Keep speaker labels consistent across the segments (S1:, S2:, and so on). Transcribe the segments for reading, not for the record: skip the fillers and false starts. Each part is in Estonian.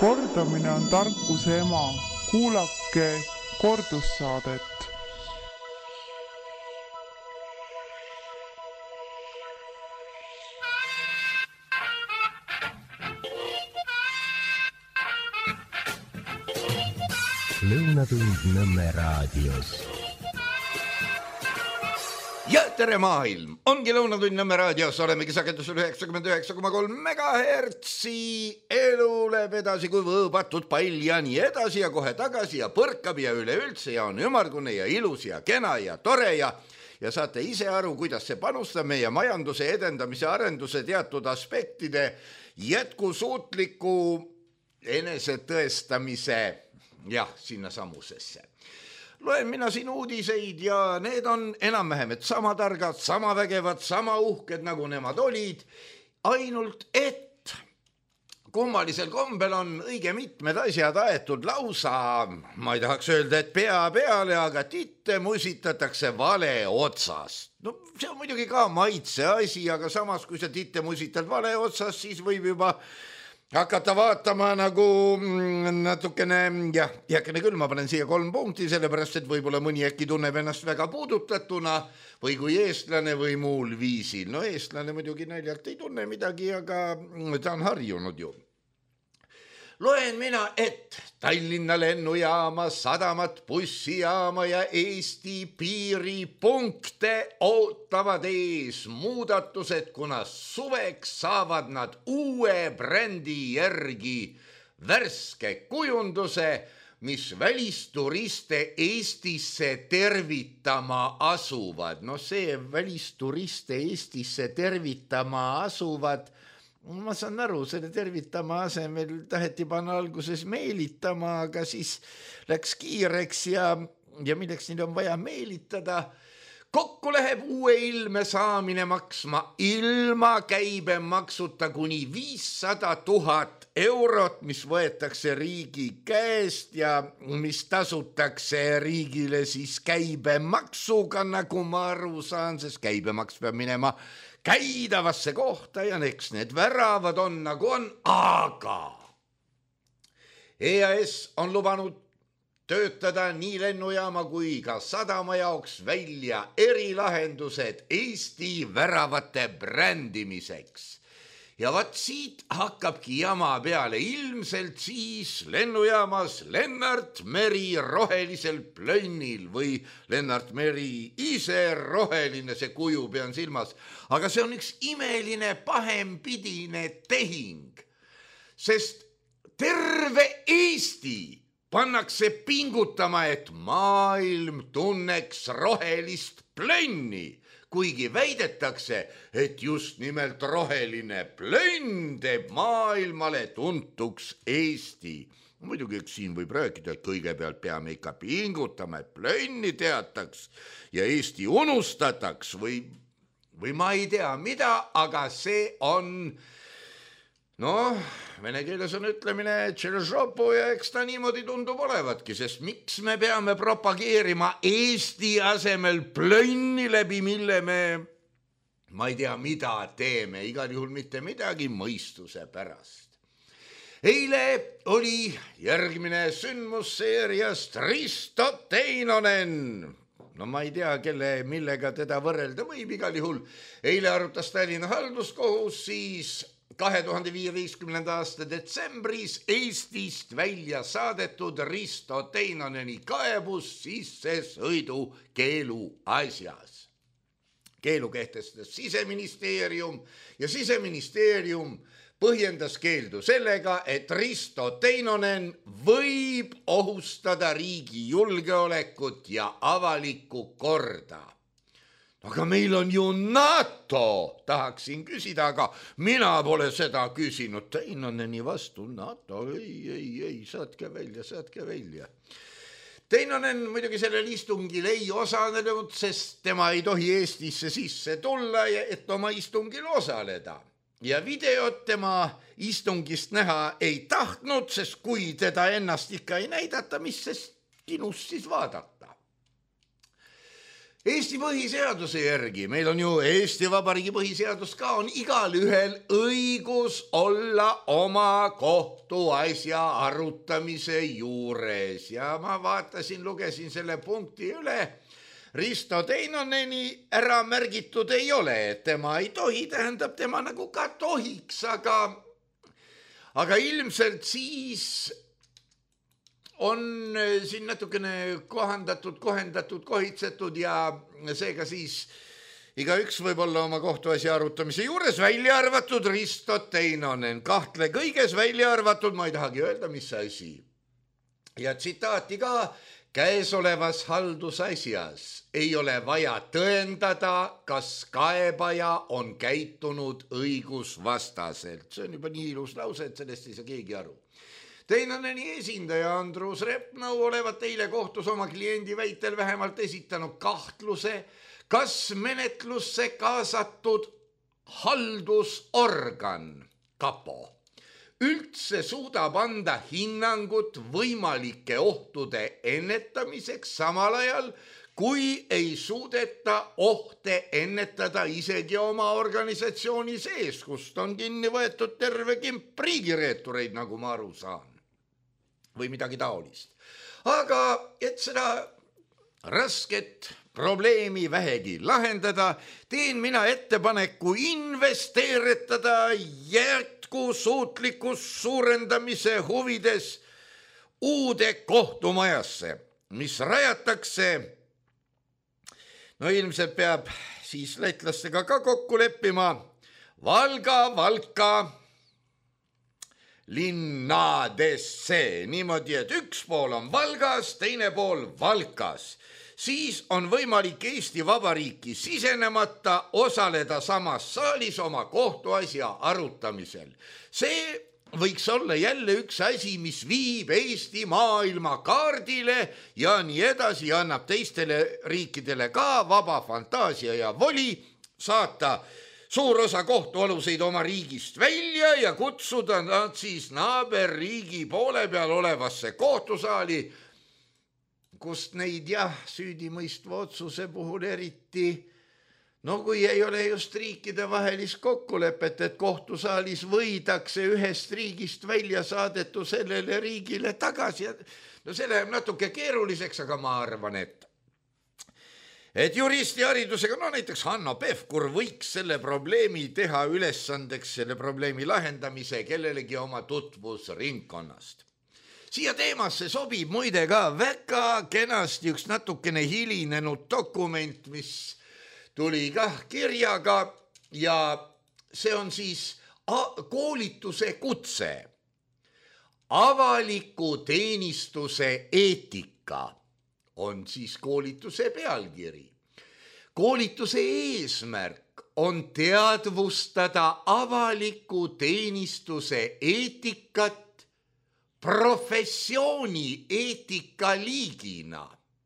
S1: Kordamine on tarkuse ema. Kuulake kordussaadet.
S2: Lõunatund Nõmme raadios.
S3: Ja tere maailm! Ongi Lõunatund Nõmme raadios, olemegi sagedusel 99,3 megahertsi. Elu läheb edasi kui võõbatud pall ja nii edasi ja kohe tagasi ja põrkab ja üleüldse ja on ümmargune ja ilus ja kena ja tore ja saate ise aru, kuidas see panustab meie majanduse edendamise arenduse teatud aspektide jätkusuutliku enesetõestamise sinna samusesse. Loen mina siin uudiseid ja need on enam-vähem sama targad, sama vägevad, sama uhked nagu nemad olid, ainult et kummalisel kombel on õige mitmed asjad aetud lausa, ma ei tahaks öelda, et pea peale, aga titte musitatakse vale otsast. No see on muidugi ka maitse asi, aga samas kui sa titte musitad vale otsast, siis võib juba hakata vaatama nagu natukene, jääkene küll, ma panen siia 3 punkti, sellepärast, et võib-olla mõni äkki tunneb ennast väga puudutatuna või kui eestlane või muul viisil. No eestlane muidugi naljalt ei tunne midagi, aga ta on harjunud ju. Loen mina, et Tallinna lennujaama, sadamat, bussijaama ja Eesti piiripunkte ootavad ees muudatused, kuna suveks saavad nad uue brändi järgi värske kujunduse, mis välisturiste Eestisse tervitama asuvad. No see välisturiste Eestisse tervitama asuvad, ma saan aru, selle tervitama asemel taheti panna alguses meelitama, aga siis läks kiireks ja milleks neid on vaja meelitada. Kokku läheb uue ilme saamine maksma ilma käibemaksuta kuni 500 000 eurot, mis võetakse riigi käest ja mis tasutakse riigile siis käibemaksuga, nagu ma aru saan, sest käibemaks peab minema käidavasse kohta ja eks need väravad on nagu on, aga EAS on lubanud töötada nii lennujaama kui ka sadama jaoks välja erilahendused Eesti väravate brändimiseks. Ja vaat siit hakkabki jama peale, ilmselt siis lennujaamas Lennart Meri rohelisel plönnil või Lennart Meri ise roheline, see kuju pean silmas. Aga see on üks imeline pahempidine tehing, sest terve Eesti pannakse pingutama, et maailm tunneks rohelist plönni. Kuigi väidetakse, et just nimelt roheline plönn teeb maailmale tuntuks Eesti. Muidugi siin võib rääkida, et kõigepealt peame ikka pingutama, et plönni teataks ja Eesti unustataks või ma ei tea mida, aga see on, vene keeles on ütlemine tšelžopu ja eks ta niimoodi tundub olevatki, sest miks me peame propageerima Eesti asemel plönni läbi, mille ma ei tea, mida teeme, igal juhul mitte midagi mõistuse pärast. Eile oli järgmine sündmus seeriast Risto Teinonen. No ma ei tea, millega teda võrrelda võib, igal juhul. Eile arutas Tallinna halduskohus siis 2015. aasta detsembris Eestist välja saadetud Risto Teinoneni kaebus sissesõidu keelu asjas. Keelu kehtestas Siseministeerium ja Siseministeerium põhjendas keeldu sellega, et Risto Teinonen võib ohustada riigi julgeolekut ja avalikku korda. Aga meil on ju NATO, tahaksin küsida, aga mina pole seda küsinud. Teinoneni vastu NATO, ei, saatke välja. Teinonen muidugi sellel istungil ei osalenud, sest tema ei tohi Eestisse sisse tulla, et oma istungil osaleda. Ja videot tema istungist näha ei tahtnud, sest kui teda ennast ikka ei näidata, mis sest kinus siis vaadata. Eesti põhiseaduse järgi, meil on ju Eesti Vabariigi põhiseadus ka, on igal ühel õigus olla oma kohtuasja arutamise juures ja ma vaatasin, lugesin selle punkti üle. Risto Teinoneni ära märgitud ei ole, et tema ei tohi, tähendab tema nagu ka tohiks, aga ilmselt siis on siin natukene kohendatud, kohitsetud ja seega siis igaüks võib olla oma kohtuasja arutamise juures, välja arvatud Risto Teinonen. Kahtle kõiges välja arvatud, ma ei tahagi öelda, mis asi. Ja tsitaati ka, käesolevas haldusasjas ei ole vaja tõendada, kas kaebaja on käitunud õigusvastaselt. See on juba nii ilus lause, et sellest ei saa keegi aru. Teinoneni esindaja Andrus Repnau olevat eile kohtus oma kliendi väitel vähemalt esitanud kahtluse, kas menetlusse kaasatud haldusorgan, kapo, üldse suudab anda hinnangut võimalike ohtude ennetamiseks samal ajal, kui ei suudeta ohte ennetada isegi oma organisatsiooni sees, kust on kinni võetud terve kimp riigireetureid, nagu ma aru saan. Või midagi taolist. Aga et seda rasket probleemi vähegi lahendada, teen mina ettepaneku investeeritada jätkusuutlikus suurendamise huvides uude kohtumajasse, mis rajatakse, no ilmselt peab siis lätlastega ka kokku leppima, Valka linnadesse, niimoodi, et üks pool on Valgas, teine pool Valkas. Siis on võimalik Eesti Vabariiki sisenemata osaleda samas saalis oma kohtuasja arutamisel. See võiks olla jälle üks asi, mis viib Eesti maailma kaardile ja nii edasi ja annab teistele riikidele ka vaba fantaasia ja voli saata suur osa kohtualuseid oma riigist välja ja kutsuda nad siis naaberriigi poole peal olevasse kohtusaali, kust neid süüdimõistva otsuse puhul eriti, no kui ei ole just riikide vahelist kokkulepet, et kohtusaalis võidakse ühest riigist välja saadetu sellele riigile tagasi. No see läheb natuke keeruliseks, aga ma arvan, et juristi haridusega, no näiteks Hanno Pevkur võiks selle probleemi teha ülesandeks, selle probleemi lahendamise kellelegi oma tutvusringkonnast. Siia teemasse sobib muide ka väga kenasti üks natukene hilinenud dokument, mis tuli ka kirjaga ja see on siis koolituse kutse, avaliku teenistuse eetika on siis koolituse pealkiri. Koolituse eesmärk on teadvustada avaliku teenistuse eetikat professiooni eetikaliigina.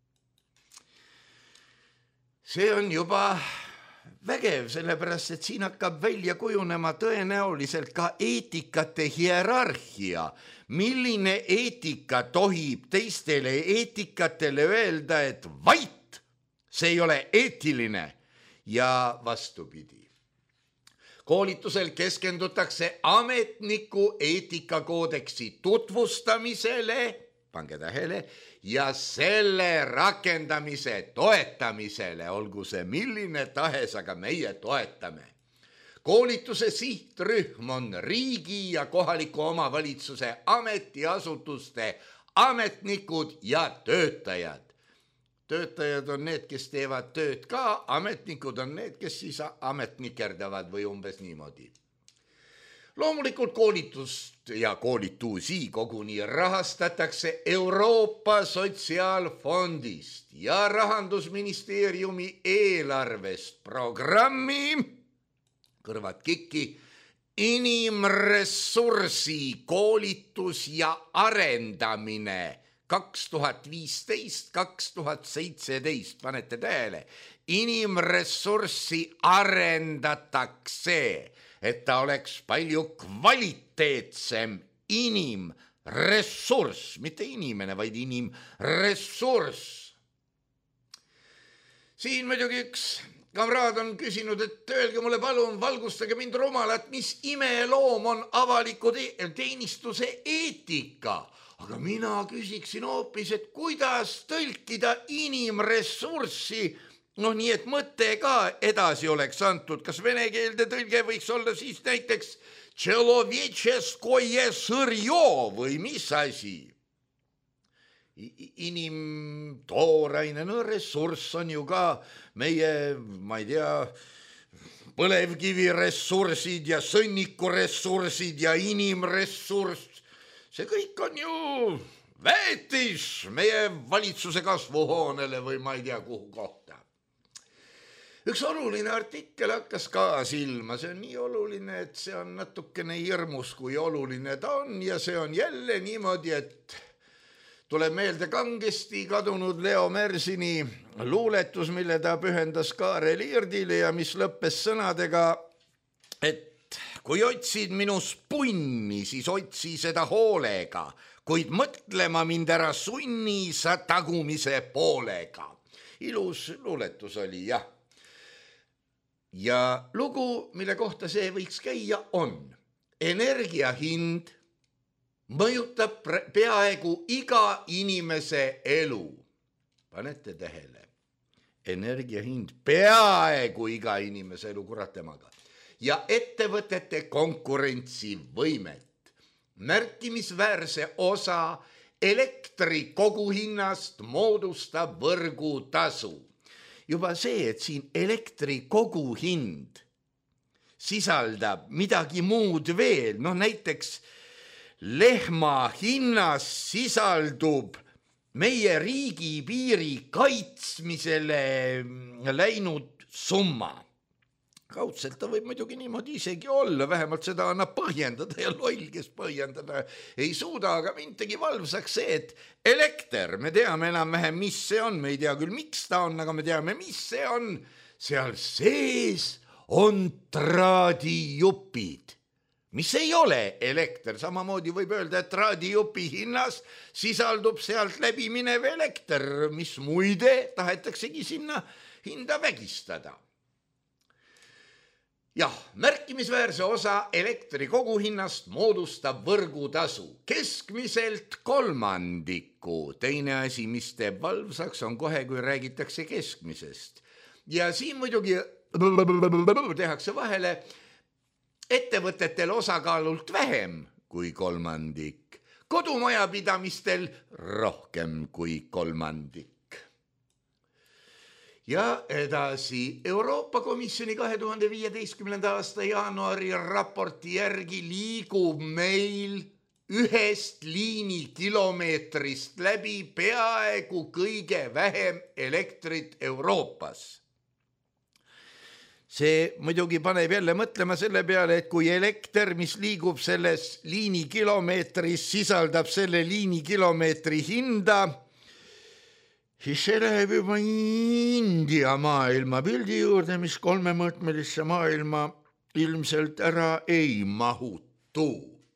S3: See on juba vägev, sellepärast, et siin hakkab välja kujunema tõenäoliselt ka eetikate hierarhia. Milline eetika tohib teistele eetikatele öelda, et vait, see ei ole eetiline ja vastupidi. Koolitusel keskendutakse ametniku eetikakoodeksi tutvustamisele, pange tähele, ja selle rakendamise toetamisele, olgu see milline tahes, aga meie toetame. Koolituse sihtrühm on riigi ja kohaliku omavalitsuse ametiasutuste ametnikud ja töötajad. Töötajad on need, kes teevad tööd ka, ametnikud on need, kes siis ametnikerdavad või umbes niimoodi. Loomulikult koolitust ja koolitusi koguni rahastatakse Euroopa Sotsiaalfondist ja Rahandusministeeriumi eelarvest programmi, kõrvad kikki, inimressursi koolitus ja arendamine 2015-2017, panete tähele, inimressurssi arendatakse, et ta oleks palju kvaliteetsem inimressurss, mitte inimene, vaid inimressurss. siin muidugi üks kamraad on küsinud, et öelge mulle palun, valgustage mind rumalat, mis imeloom on avaliku teenistuse eetika. Aga mina küsiksin hoopis, et kuidas tõlkida inimressurssi, nii et mõte ka edasi oleks antud. Kas vene keelde tõlge võiks olla siis näiteks человеческое сырье või mis asi? Tooraine ressurss on ju ka meie, ma ei tea, põlevkiviressursid ja sõnnikuressursid ja inimressurss. See kõik on ju väetis meie valitsuse kasvuhoonele või ma ei tea kuhu kohta. Üks oluline artikkel hakkas ka silma, see on nii oluline, et see on natukene hirmus, kui oluline ta on ja see on jälle niimoodi, et tuleb meelde kangesti kadunud Leo Mersini luuletus, mille ta pühendas Kaarel Irdile ja mis lõppes sõnadega, et kui otsid minus punni, siis otsi seda hoolega, kuid mõtlema mind ära sunni sa tagumise poolega. Ilus luuletus oli, jah. Ja lugu, mille kohta see võiks käia, on energia hind mõjutab peaaegu iga inimese elu. Panete tähele. Energia hind peaaegu iga inimese elu, kurat temaga. Ja ettevõtete konkurentsivõimet. Märkimisväärse osa elektri koguhinnast moodustab võrgutasu. Juba see, et siin elektri koguhind sisaldab midagi muud veel, näiteks lehma hinnas sisaldub meie riigipiiri kaitsmisele läinud summa. Kaudselt ta võib muidugi niimoodi isegi olla, vähemalt seda annab põhjendada ja loll, kes põhjendada ei suuda, aga mind tegi valvsaks see, et elekter, me teame enam-vähem, mis see on, me ei tea küll, miks ta on, aga me teame, mis see on, seal sees on traadijupid, mis ei ole elekter, samamoodi võib öelda, et traadijupi hinnas sisaldub sealt läbi minev elekter, mis muide tahetaksegi sinna hinda vägistada. Jah, märkimisväärse osa elektri koguhinnast moodustab võrgutasu, keskmiselt 1/3. Teine asi, mis teeb valvsaks, on kohe, kui räägitakse keskmisest. Ja siin muidugi tehakse vahele ettevõtetel osakaalult vähem kui 1/3, kodumajapidamistel rohkem kui 1/3. Ja edasi, Euroopa Komisjoni 2015. aasta jaanuari raporti järgi liigub meil 1 liinikilomeetrist läbi peaaegu kõige vähem elektrit Euroopas. See muidugi paneb jälle mõtlema selle peale, et kui elekter, mis liigub selles liinikilomeetris, sisaldab selle liinikilomeetri hinda, siis see läheb juba India maailmapildi juurde, mis 3-mõõtmelisse maailma ilmselt ära ei mahutu.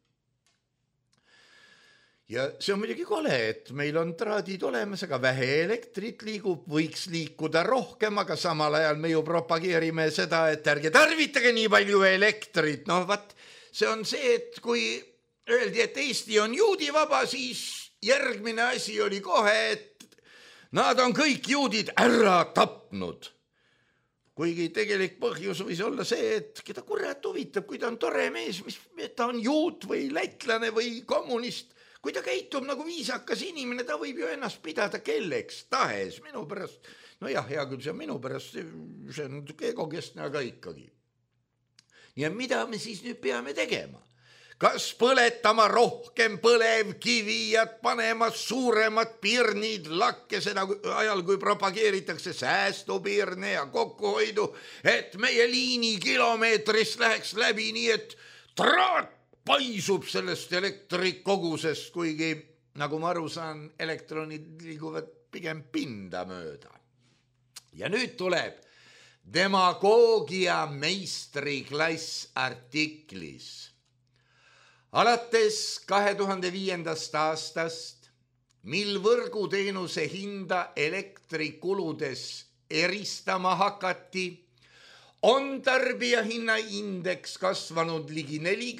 S3: Ja see on muidugi kole, et meil on traadid olemas, aga vähe elektrit liigub, võiks liikuda rohkem, aga samal ajal me ju propageerime seda, et ärge tarvitage nii palju elektrit. See on see, et kui öeldi, et Eesti on juudivaba, siis järgmine asi oli kohe, et nad on kõik juudid ära tapnud. Kuigi tegelik põhjus võis olla see, et keda kurat huvitab, kui ta on tore mees, ta on juut või lätlane või kommunist, kui ta käitub nagu viisakas inimene, ta võib ju ennast pidada kelleks tahes. Minu pärast, hea küll, see on minu pärast, see on egokestne, aga ikkagi. Ja mida me siis nüüd peame tegema? Kas põletama rohkem põlevkivi ja panema suuremad pirnid lakke seda ajal, kui propageeritakse säästupirne ja kokkuhoidu, et meie liinikilomeetrist läheks läbi nii, et traat paisub sellest elektrikogusest, kuigi, nagu ma aru saan, elektronid liiguvad pigem pinda mööda. Ja nüüd tuleb demagoogia meistriklass artiklis. Alates 2005. aastast, mil võrguteenuse hinda elektrikuludes eristama hakati, on tarbijahinnaindeks kasvanud ligi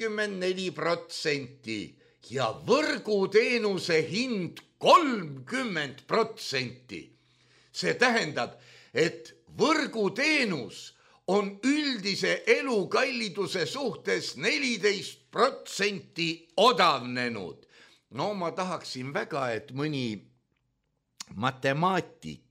S3: 44% ja võrguteenuse hind 30%. See tähendab, et võrguteenus on üldise elukalliduse suhtes 14% odavnenud. No ma tahaksin väga, et mõni matemaatik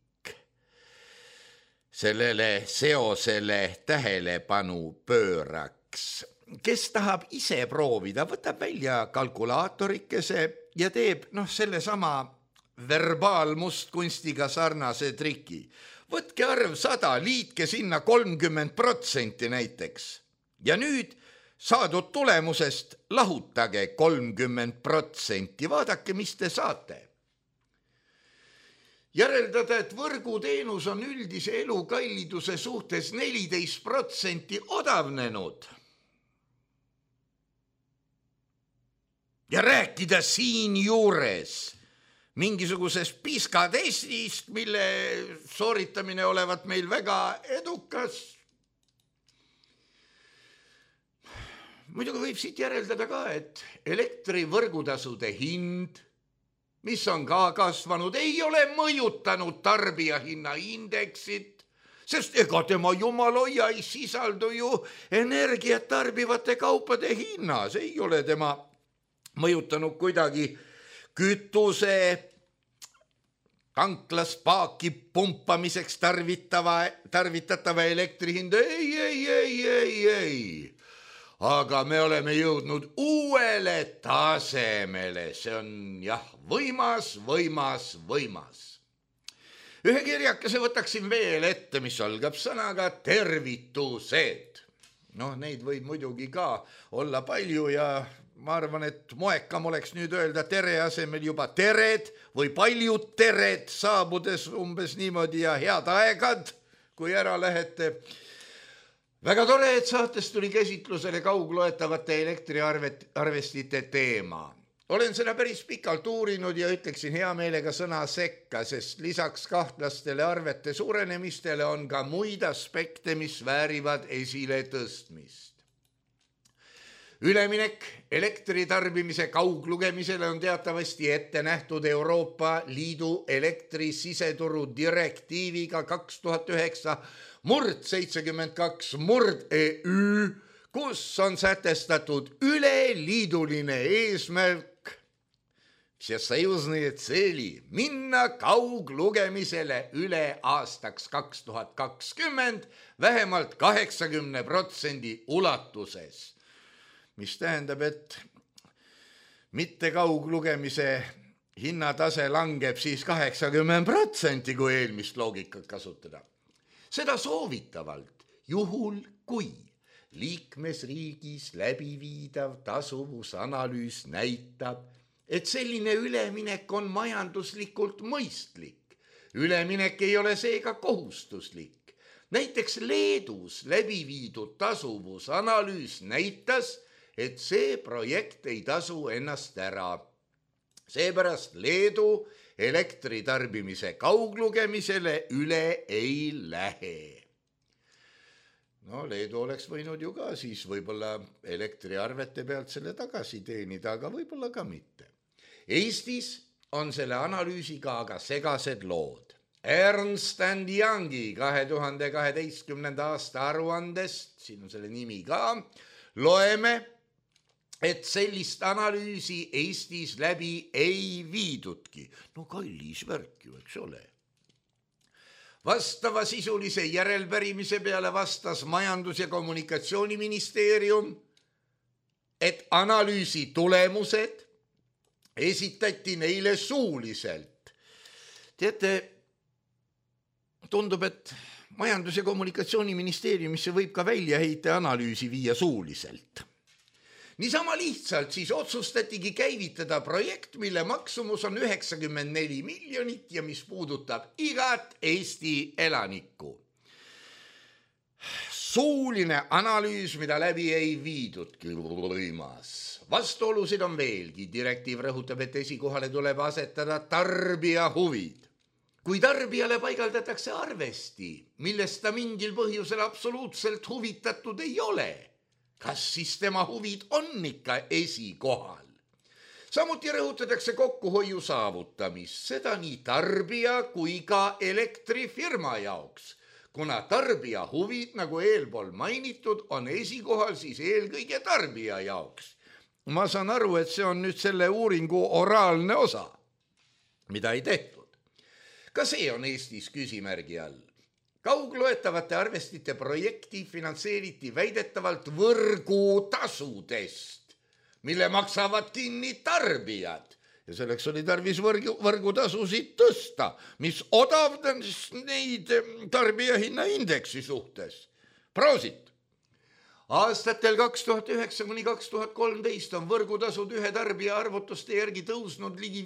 S3: sellele seosele tähelepanu pööraks. Kes tahab ise proovida, võtab välja kalkulaatorikese ja teeb selle sama verbaalmustkunstiga sarnase triki. Võtke arv 100, liitke sinna 30% näiteks. Ja nüüd saadud tulemusest lahutage 30%. Vaadake, mis te saate. Järeldada, et võrguteenus on üldise elukalliduse suhtes 14% odavnenud. Ja rääkida siin juures mingisugusest piskatestist, mille sooritamine olevat meil väga edukas. Muidugi võib siit järeldada ka, et elektrivõrgutasude hind, mis on ka kasvanud, ei ole mõjutanud tarbijahinnaindeksit, sest ega tema jumaloia ei sisaldu ju energiat tarbivate kaupade hinnas. Ei ole tema mõjutanud kuidagi kütuse tanklas paaki pumpamiseks tarvitatava elektri hinda. Ei. Aga me oleme jõudnud uuele tasemele. See on võimas. Ühe kirjakese võtaksin veel ette, mis algab sõnaga tervitused. Neid võib muidugi ka olla palju ja ma arvan, et moekam oleks nüüd öelda tere asemel juba tered või paljud tered saabudes umbes niimoodi ja head aegad, kui ära lähete. Väga tore, et saates tuli käsitlusele kaugloetavate elektriarvestite teema. Olen seda päris pikalt uurinud ja ütleksin hea meelega sõna sekka, sest lisaks kahtlastele arvete suurenemistele on ka muid aspekte, mis väärivad esile tõstmist. Üleminek elektritarbimise kauglugemisele on teatavasti ette nähtud Euroopa Liidu elektrisiseturu direktiiviga 2009/72/EÜ, kus on sätestatud üleliiduline eesmärk ja союзные цели minna kauglugemisele üle aastaks 2020 vähemalt 80% ulatuses. Mis tähendab, et mitte kauglugemise hinnatase langeb siis 80%, kui eelmist loogikat kasutada. Seda soovitavalt juhul, kui liikmesriigis läbiviidav tasuvusanalüüs näitab, et selline üleminek on majanduslikult mõistlik. Üleminek ei ole seega kohustuslik. Näiteks Leedus läbiviidud tasuvusanalüüs näitas, et see projekt ei tasu ennast ära. Seepärast Leedu elektritarbimise kauglugemisele üle ei lähe. Leedu oleks võinud ju ka siis võib-olla elektriarvete pealt selle tagasi teenida, aga võib-olla ka mitte. Eestis on selle analüüsiga aga segased lood. Ernst & Youngi 2012. aasta aruandest, siin on selle nimi ka, loeme, et sellist analüüsi Eestis läbi ei viidudki. Kallis värk ju, eks ole. Vastava sisulise järelpärimise peale vastas Majandus- ja Kommunikatsiooniministeerium, et analüüsi tulemused esitati neile suuliselt. Teate, tundub, et Majandus- ja Kommunikatsiooniministeeriumisse võib ka väljaheite analüüsi viia suuliselt. Niisama lihtsalt siis otsustatigi käivitada projekt, mille maksumus on 94 miljonit ja mis puudutab igat Eesti elanikku. Suuline analüüs, mida läbi ei viidudki võimas. Vastuolusid on veelgi. Direktiiv rõhutab, et esikohale tuleb asetada tarbija huvid. kui tarbijale paigaldatakse arvesti, millest ta mingil põhjusel absoluutselt huvitatud ei ole, kas siis tema huvid on ikka esikohal? Samuti rõhutatakse kokkuhoiu saavutamist, seda nii tarbija kui ka elektrifirma jaoks, kuna tarbija huvid, nagu eelpool mainitud, on esikohal siis eelkõige tarbija jaoks. Ma saan aru, et see on nüüd selle uuringu oraalne osa, mida ei tehtud. Ka see on Eestis küsimärgi all. Kaugloetavate arvestite projekti finantseeriti väidetavalt võrgutasudest, mille maksavad kinni tarbijad ja selleks oli tarvis võrgutasusid tõsta, mis odavdas neid tarbijahinna indeksi suhtes. Proosit! Aastatel 2009–2013 on võrgutasud ühe tarbija arvutuste järgi tõusnud ligi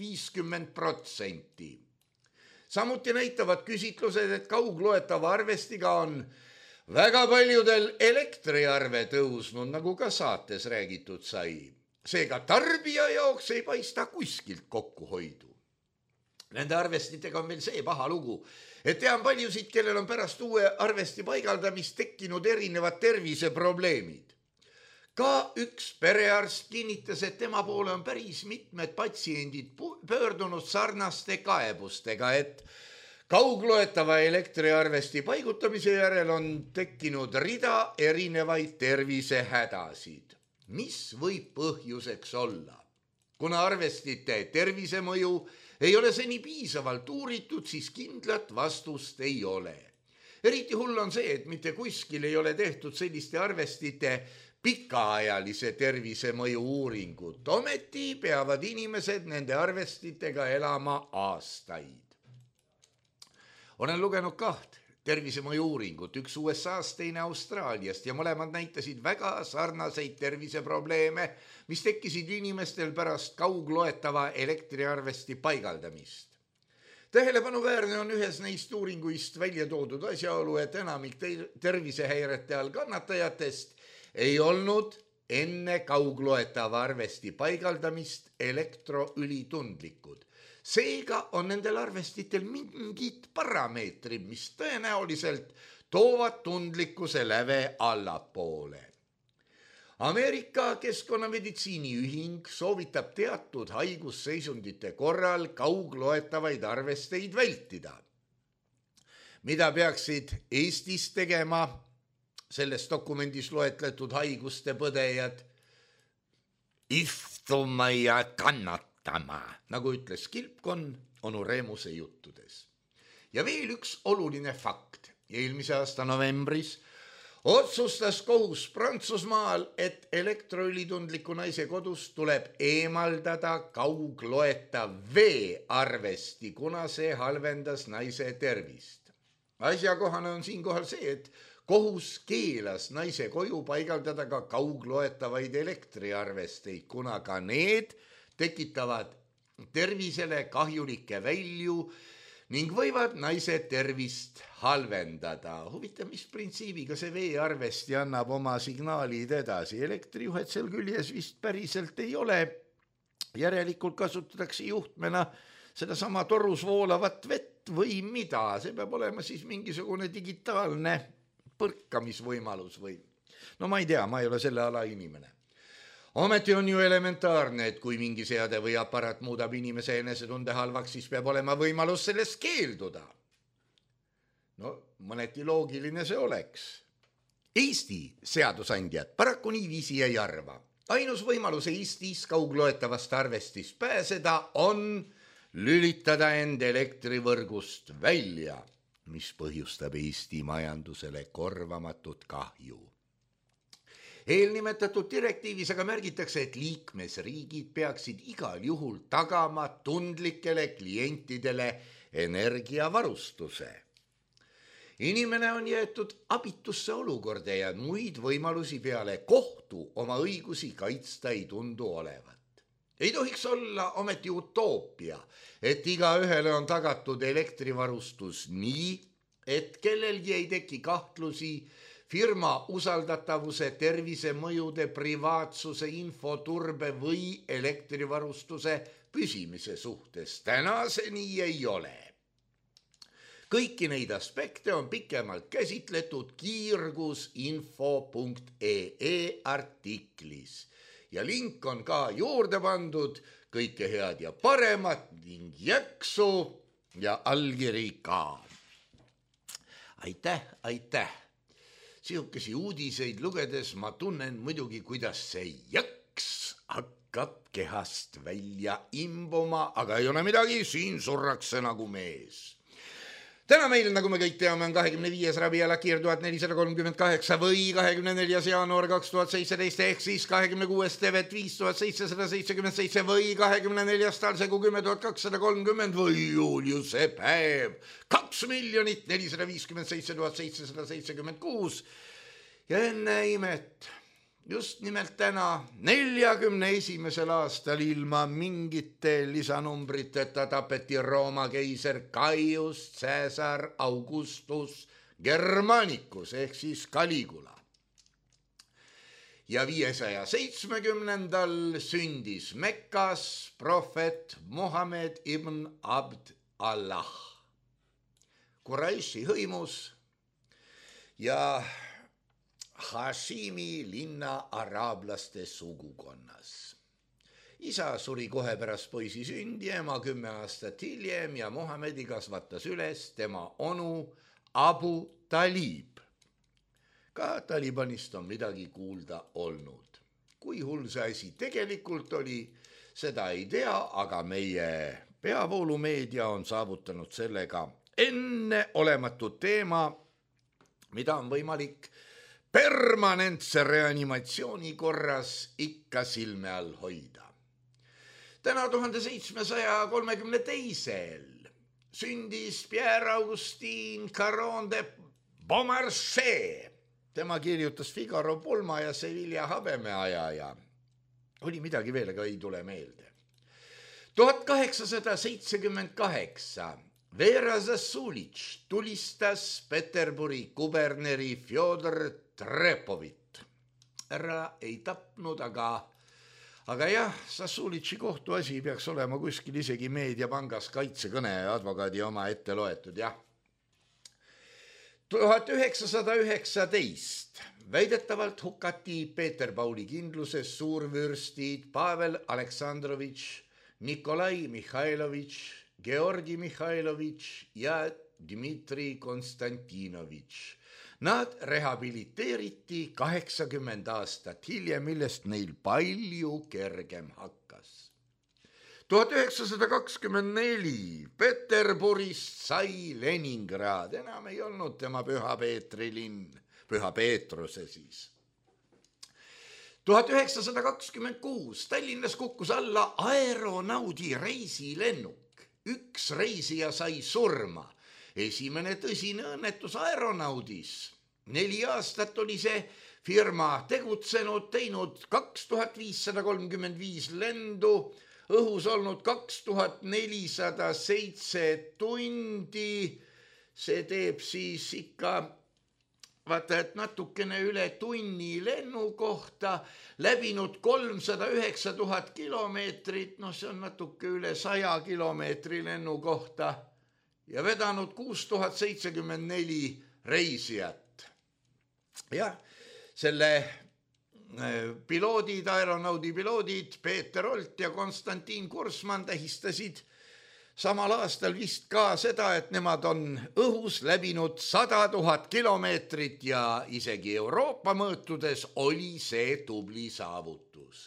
S3: 50%. Samuti näitavad küsitlused, et kaugloetava arvestiga on väga paljudel elektriarve tõusnud, nagu ka saates räägitud sai. Seega tarbija jaoks ei paista kuskilt kokkuhoidu. Nende arvestitega on veel see paha lugu, et tean paljusid, kellel on pärast uue arvesti paigaldamist tekkinud erinevad terviseprobleemid. Ka üks perearst kinnitas, et tema poole on päris mitmed patsiendid pöördunud sarnaste kaebustega, et kaugloetava elektriarvesti paigutamise järel on tekkinud rida erinevaid tervisehädasid. Mis võib põhjuseks olla? Kuna arvestite tervisemõju ei ole seni piisavalt uuritud, siis kindlat vastust ei ole. Eriti hull on see, et mitte kuskil ei ole tehtud selliste arvestite pikaajalise tervisemõju uuringut. Ometi peavad inimesed nende arvestitega elama aastaid. Olen lugenud kahte tervisemõju uuringut, üks USA-st, teine Austraaliast ja mõlemad näitasid väga sarnaseid terviseprobleeme, mis tekkisid inimestel pärast kaugloetava elektriarvesti paigaldamist. Tähelepanuväärne on ühes neist uuringuist välja toodud asjaolu, et enamik tervisehäirete all kannatajatest ei olnud enne kaugloetava arvesti paigaldamist elektroülitundlikud. Seega on nendel arvestitel mingid parameetrid, mis tõenäoliselt toovad tundlikkuse läve allapoole. Ameerika Keskkonnameditsiini ühing soovitab teatud haigusseisundite korral kaugloetavaid arvesteid vältida. Mida peaksid Eestis tegema selles dokumendis loetletud haiguste põdejad? Istuma ja kannatama, nagu ütles Kilpkonn onu Reemuse juttudes. Ja veel üks oluline fakt. Eelmise aasta novembris otsustas kohus Prantsusmaal, et elektroülitundliku naise kodust tuleb eemaldada kaugloetav veearvesti, kuna see halvendas naise tervist. Asjakohane on siinkohal see, et kohus keelas naise koju paigaldada ka kaugloetavaid elektriarvesteid, kuna ka need tekitavad tervisele kahjulikke välju ning võivad naise tervist halvendada. Huvitav, mis printsiibiga see veearvesti annab oma signaalid edasi. Elektrijuhet seal küljes vist päriselt ei ole. Järelikult kasutatakse juhtmena sedasama torus voolavat vett või mida. See peab olema siis mingisugune digitaalne põrkamisvõimalus või. No ma ei tea, ma ei ole selle ala inimene. Ometi on ju elementaarne, et kui mingi seade või aparaat muudab inimese enesetunde halvaks, siis peab olema võimalus sellest keelduda. No, mõneti loogiline see oleks. Eesti seadusandjad paraku niiviisi ei arva. Ainus võimalus Eestis kaugloetavast arvestist pääseda on lülitada end elektrivõrgust välja, mis põhjustab Eesti majandusele korvamatut kahju. Eelnimetatud direktiivis aga märgitakse, et liikmesriigid peaksid igal juhul tagama tundlikele klientidele energiavarustuse. Inimene on jäetud abitusse olukorda ja muid võimalusi peale kohtu oma õigusi kaitsta ei tundu olevat. Ei tohiks olla ometi utoopia, et igaühele on tagatud elektrivarustus nii, et kellelgi ei teki kahtlusi firma usaldatavuse, tervisemõjude, privaatsuse, infoturbe või elektrivarustuse püsimise suhtes. Täna see nii ei ole. kõiki neid aspekte on pikemalt käsitletud kiirgusinfo.ee artiklis ja link on ka juurde pandud. Kõike head ja paremat ning jaksu ja allkiri ka. Aitäh. Sihukesi uudiseid lugedes ma tunnen muidugi, kuidas see jaks hakkab kehast välja imbuma, aga ei ole midagi, siin surrakse nagu mees. Täna meil, nagu me kõik teame, on 25. Rabia Lakir 1438 või 24. jaanuar 2017 ehk siis 26. Tevet 5777 või 24. Talsegu 10230 või Juliuse päev 2 457 776 ja enne imet. Just nimelt täna 41. aastal ilma mingite lisanumbriteta tapeti Rooma keiser Caius Caesar Augustus Germanicus ehk siis Caligula. Ja 570. sündis Mekkas prohvet Mohammed ibn Abd Allah Quraishi hõimus ja Hashimi linna araablaste sugukonnas. Isa suri kohe pärast poisi sündi, ema 10 aastat hiljem ja Mohammedi kasvatas üles tema onu Abu Talib. Ka Talibanist on midagi kuulda olnud. Kui hull see asi tegelikult oli, seda ei tea, aga meie peavoolumeedia on saavutanud sellega enneolematut teema, mida on võimalik permanentse reanimatsiooni korras ikka silme all hoida. Täna 1732. sündis Pierre-Augustin Caron de Beaumarchais. Tema kirjutas Figaro pulma ja Sevilla habemeaja ja oli midagi veel, aga ei tule meelde. 1878. Vera Zasulitš tulistas Peterburi kuberneri Fjodor Trepovit. Ära ei tapnud, aga jah, Zasulitši kohtuasi peaks olema kuskil isegi meediapangas kaitsekõne ja advokaadi oma ette loetud, jah. 1919 väidetavalt hukati Peterpauli kindluses suurvürstid Pavel Aleksandrovitš, Nikolai Mihhailovitš, Georgi Mihhailovitš ja Dmitri Konstantinovitš. Nad rehabiliteeriti 80 aastat hiljem, millest neil palju kergem hakkas. 1924 Peterburist sai Leningrad, enam ei olnud tema Püha Peetri linn, Püha Peetruse siis. 1926 Tallinnas kukkus alla aeronaudi reisilennuk. Üks reisija sai surma. Esimene tõsine õnnetus aeronaudis. 4 aastat oli see firma tegutsenud, teinud 2535 lendu, õhus olnud 2407 tundi. See teeb siis ikka, vaata, et natukene üle tunni lennu kohta, läbinud 309 000 kilomeetrit, see on natuke üle 100 kilomeetri lennu kohta ja vedanud 6074 reisijat. Jah, selle piloodid, aeronaudi piloodid Peeter Olt ja Konstantin Kursman tähistasid samal aastal vist ka seda, et nemad on õhus läbinud 100 000 kilomeetrit ja isegi Euroopa mõõtudes oli see tubli saavutus.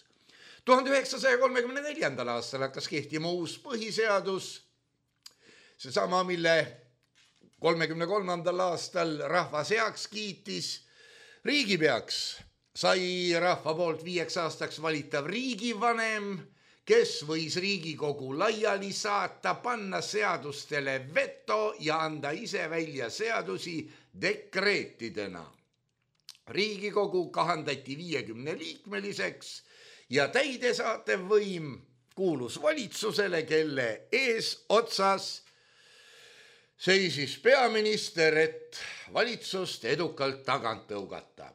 S3: 1934. aastal hakkas kehtima uus põhiseadus, seesama, mille 33. aastal rahvas heaks kiitis. Riigipeaks sai rahva poolt 5 aastaks valitav riigivanem, kes võis Riigikogu laiali saata, panna seadustele veto ja anda ise välja seadusi dekreetidena. Riigikogu kahandati 50-liikmeliseks ja täidesaatev võim kuulus valitsusele, kelle eesotsas seisis peaminister, et valitsust edukalt tagant tõugata.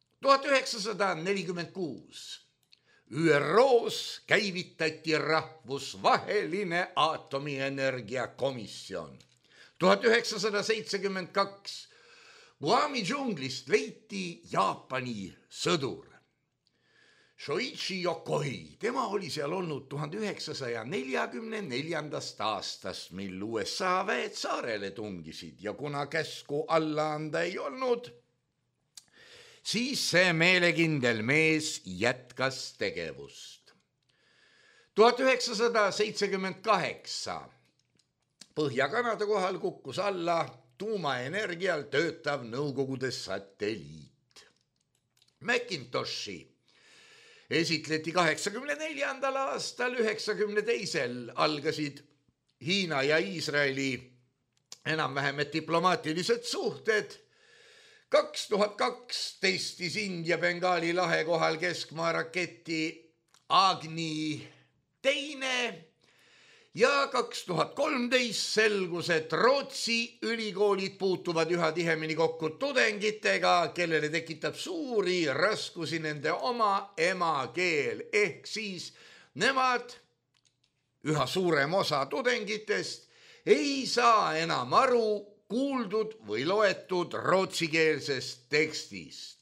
S3: 1946 ÜRO-s käivitati rahvusvaheline aatomienergia komisjon. 1972 Guami džunglist leiti Jaapani sõdur Shoichi Yokoi. Tema oli seal olnud 1944. aastast, mil USA väed saarele tungisid ja kuna käsku alla anda ei olnud, siis see meelekindel mees jätkas tegevust. 1978 Põhja-Kanada kohal kukkus alla tuumaenergial töötav Nõukogude satelliit. Macintoshi esitleti 84. aastal, 92. algasid Hiina ja Iisraeli enam-vähem diplomaatilised suhted. 2002 testis India Bengaali lahe kohal keskmaa raketi Agni 2 ja 2013 selgus, et Rootsi ülikoolid puutuvad üha tihemini kokku tudengitega, kellele tekitab suuri raskusi nende oma emakeel. Ehk siis nemad, üha suurem osa tudengitest, ei saa enam aru kuuldud või loetud rootsikeelsest tekstist.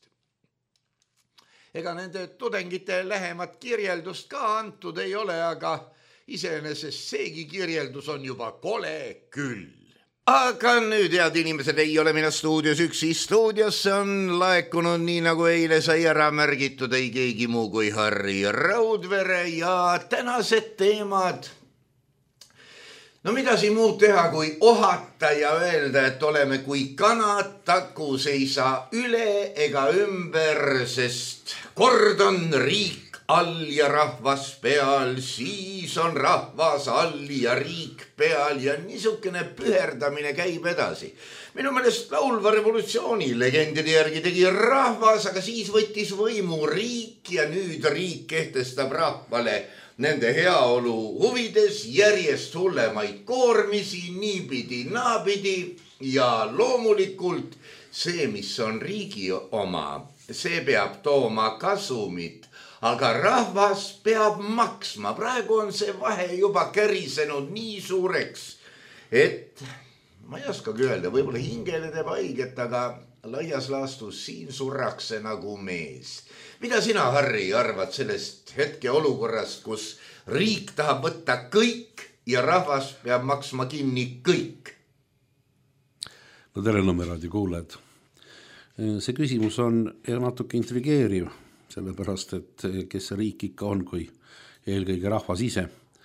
S3: Ega nende tudengite lähemat kirjeldust ka antud ei ole, aga iseenesest seegi kirjeldus on juba kole küll. Aga nüüd, head inimesed, ei ole mina stuudios üksi. Stuudiosse on laekunud, nii nagu eile sai ära märgitud, ei keegi muu kui Harri Raudvere ja tänased teemad. No mida siin muud teha, kui ohata ja öelda, et oleme kui kanad takus, ei saa üle ega ümber, sest kord on riik all ja rahvas peal, siis on rahvas all ja riik peal ja niisugune püherdamine käib edasi. Minu meelest laulva revolutsiooni legendide järgi tegi rahvas, aga siis võttis võimu riik ja nüüd riik kehtestab rahvale nende heaolu huvides järjest hullemaid koormisi, niipidi, naapidi ja loomulikult see, mis on riigi oma, see peab tooma kasumit. Aga rahvas peab maksma. Praegu on see vahe juba kärisenud nii suureks, et ma ei oskagi öelda, võib-olla hingele teeb haiget, aga laias laastus siin surrakse nagu mees. Mida sina, Harri, arvad sellest hetke olukorrast, kus riik tahab võtta kõik ja rahvas peab maksma kinni kõik?
S4: No tere, Nõmmeraadi kuulajad. See küsimus on natuke intrigeeriv. Sellepärast, et kes see riik ikka on, kui eelkõige rahvas ise.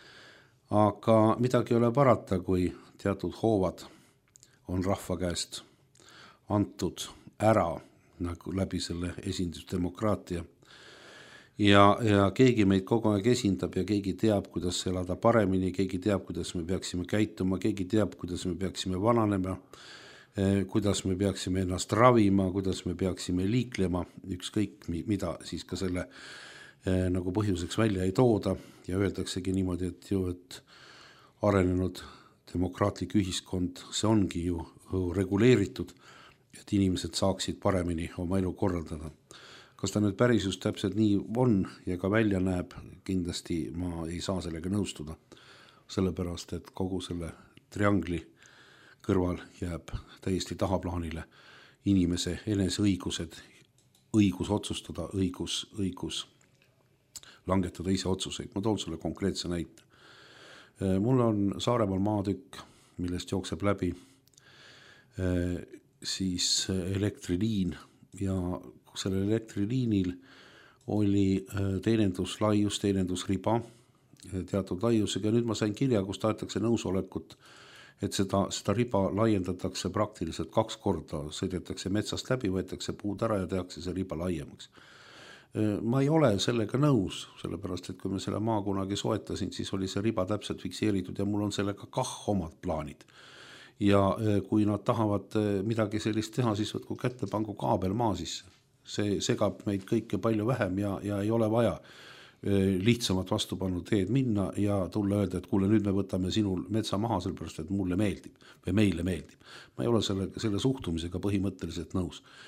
S4: Aga midagi ei ole parata, kui teatud hoovad on rahva käest antud ära nagu läbi selle esindusdemokraatia. Ja keegi meid kogu aeg esindab ja keegi teab, kuidas elada paremini, keegi teab, kuidas me peaksime käituma, keegi teab, kuidas me peaksime vananema, kuidas me peaksime ennast ravima, kuidas me peaksime liiklema, ükskõik mida siis ka selle nagu põhjuseks välja ei tooda ja öeldaksegi niimoodi, et arenenud demokraatlik ühiskond, see ongi ju reguleeritud, et inimesed saaksid paremini oma elu korraldada. Kas ta nüüd päris just täpselt nii on ja ka välja näeb, kindlasti ma ei saa sellega nõustuda, sellepärast, et kogu selle triangli kõrval jääb täiesti tahaplaanile inimese eneseõigused, õigus otsustada, õigus langetada ise otsuseid. Ma toon sulle konkreetse näite. Mul on Saaremaal maatükk, millest jookseb läbi siis elektriliin ja sellel elektriliinil oli teeninduslaius, teenindusriba teatud laiusega. Nüüd ma sain kirja, kus tahetakse nõusolekut, et seda riba laiendatakse praktiliselt 2 korda, sõidetakse metsast läbi, võetakse puud ära ja tehakse see riba laiemaks. Ma ei ole sellega nõus, sellepärast, et kui me selle maa kunagi soetasin, siis oli see riba täpselt fikseeritud ja mul on sellega kah omad plaanid. Ja kui nad tahavad midagi sellist teha, siis võtku kätte, pangu kaabel maa sisse. See segab meid kõike palju vähem ja ei ole vaja lihtsamat vastupanu teed minna ja tulla öelda, et kuule, nüüd me võtame sinul metsa maha, sellepärast, et mulle meeldib või meile meeldib. Ma ei ole selle suhtumisega põhimõtteliselt nõus.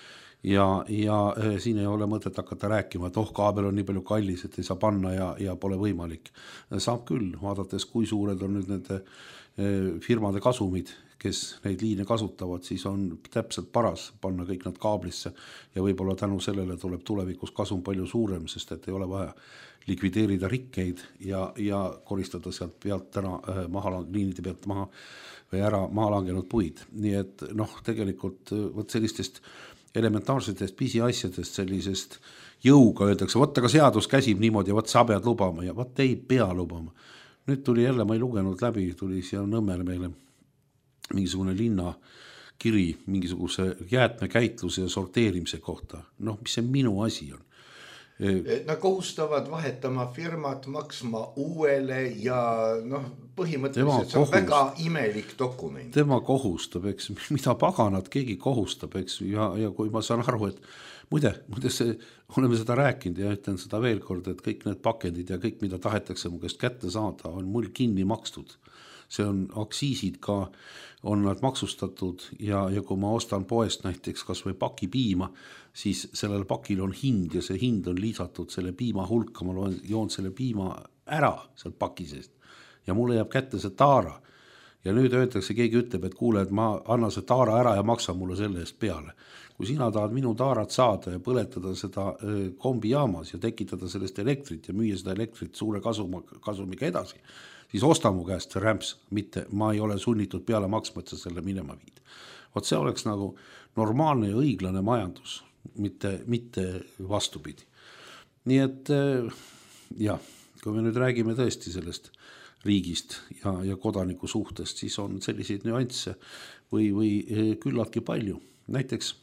S4: ja siin ei ole mõtet hakata rääkima, et kaabel on nii palju kallis, et ei saa panna ja pole võimalik. Saab küll, vaadates kui suured on nüüd nende firmade kasumid, kes neid liine kasutavad, siis on täpselt paras panna kõik nad kaablisse ja võib-olla tänu sellele tuleb tulevikus kasum palju suurem, sest et ei ole vaja likvideerida rikkeid ja koristada sealt pealt täna liinide pealt maha või ära maha langenud puid. Nii et tegelikult võt sellistest elementaarsetest pisiasjadest, sellisest jõuga öeldakse, võt aga seadus käsib niimoodi ja võt sa pead lubama ja võt ei pea lubama. Nüüd tuli jälle, ma ei lugenud läbi, tuli siia Nõmmele meile mingisugune linna kiri mingisuguse jäätmekäitluse ja sorteerimise kohta. Mis see minu asi on?
S3: Nad kohustavad vahetama firmat, maksma uuele ja põhimõtteliselt see on väga imelik dokument.
S4: Tema kohustab, eks, mida paganat keegi kohustab, eks, ja kui ma saan aru, et muide oleme seda rääkinud ja ütlen seda veel kord, et kõik need pakendid ja kõik, mida tahetakse mu käest kätte saada, on mul kinni makstud. See on aksiisid ka, on nad maksustatud ja kui ma ostan poest näiteks kas või paki piima, siis sellel pakil on hind ja see hind on lisatud selle piima hulka, ma joon selle piima ära sealt paki seest ja mulle jääb kätte see taara. Ja nüüd öeldakse, keegi ütleb, et kuule, et ma annan see taara ära ja maksan mulle selle eest peale. Kui sina tahad minu taarat saada ja põletada seda kombijaamas ja tekitada sellest elektrit ja müüa seda elektrit suure kasumiga edasi, siis osta mu käest see rämps, mitte ma ei ole sunnitud peale maksma, et sa selle minema viid. Vot see oleks nagu normaalne ja õiglane majandus, mitte vastupidi. Nii et kui me nüüd räägime tõesti sellest riigist ja kodaniku suhtest, siis on selliseid nüansse või küllaltki palju. Näiteks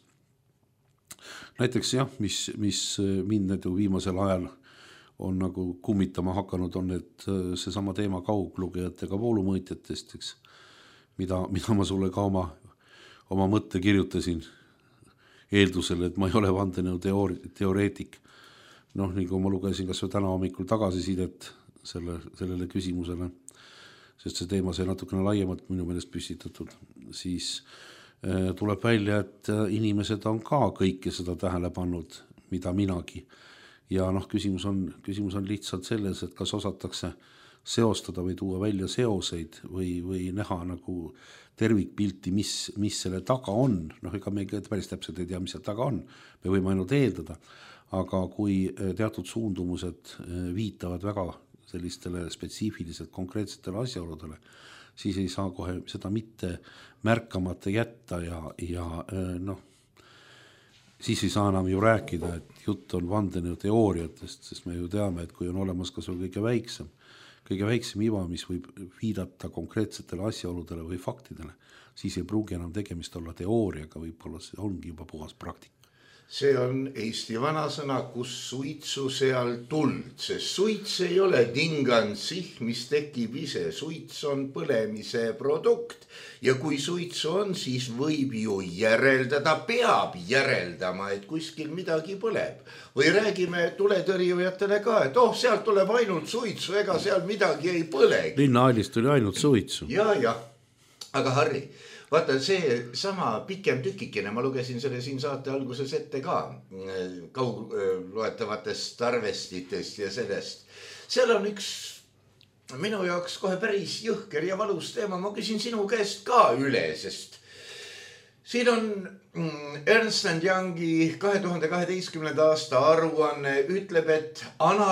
S4: mis mind nüüd viimasel ajal on nagu kummitama hakanud, on need seesama teema kauglugejatega voolumõõtjatest, eks, mida ma sulle ka oma mõtte kirjutasin eeldusel, et ma ei ole vandenõu teoreetik. Nii kui ma lugesin kas või täna hommikul tagasisidet sellele küsimusele, sest see teema sai natukene laiemalt minu meelest püstitatud, siis tuleb välja, et inimesed on ka kõike seda tähele pannud, mida minagi. Ja küsimus on lihtsalt selles, et kas osatakse seostada või tuua välja seoseid või näha nagu tervikpilti, mis selle taga on. Ega me päris täpselt ei tea, mis selle taga on. Me võime ainult eeldada. Aga kui teatud suundumused viitavad väga sellistele spetsiifiliselt konkreetsetele asjaoludele, siis ei saa kohe seda mitte märkamata jätta ja siis ei saa enam ju rääkida, et jutt on vandenõu teooriatest, sest me ju teame, et kui on olemas kas või kõige väiksem iva, mis võib viidata konkreetsetele asjaoludele või faktidele, siis ei pruugi enam tegemist olla teooriaga, võib-olla see ongi juba puhas praktika.
S3: See on Eesti vanasõna, kus suitsu seal tuld, sest suits ei ole tingansih, mis tekib ise. Suits on põlemise produkt ja kui suitsu on, siis võib ju järeldada, peab järeldama, et kuskil midagi põleb. Või räägime tuletõrjujatele ka, et sealt tuleb ainult suitsu, ega seal midagi ei põlegi.
S4: Linnaalist tuli ainult suitsu.
S3: Ja, aga Harri, vaata see sama pikem tükikene, ma lugesin selle siin saate alguses ette ka kaugloetavatest arvestitest ja sellest. Seal on üks minu jaoks kohe päris jõhker ja valus teema, ma küsin sinu käest ka üle, sest siin on Ernst & Youngi 2012. aasta aruanne ütleb, et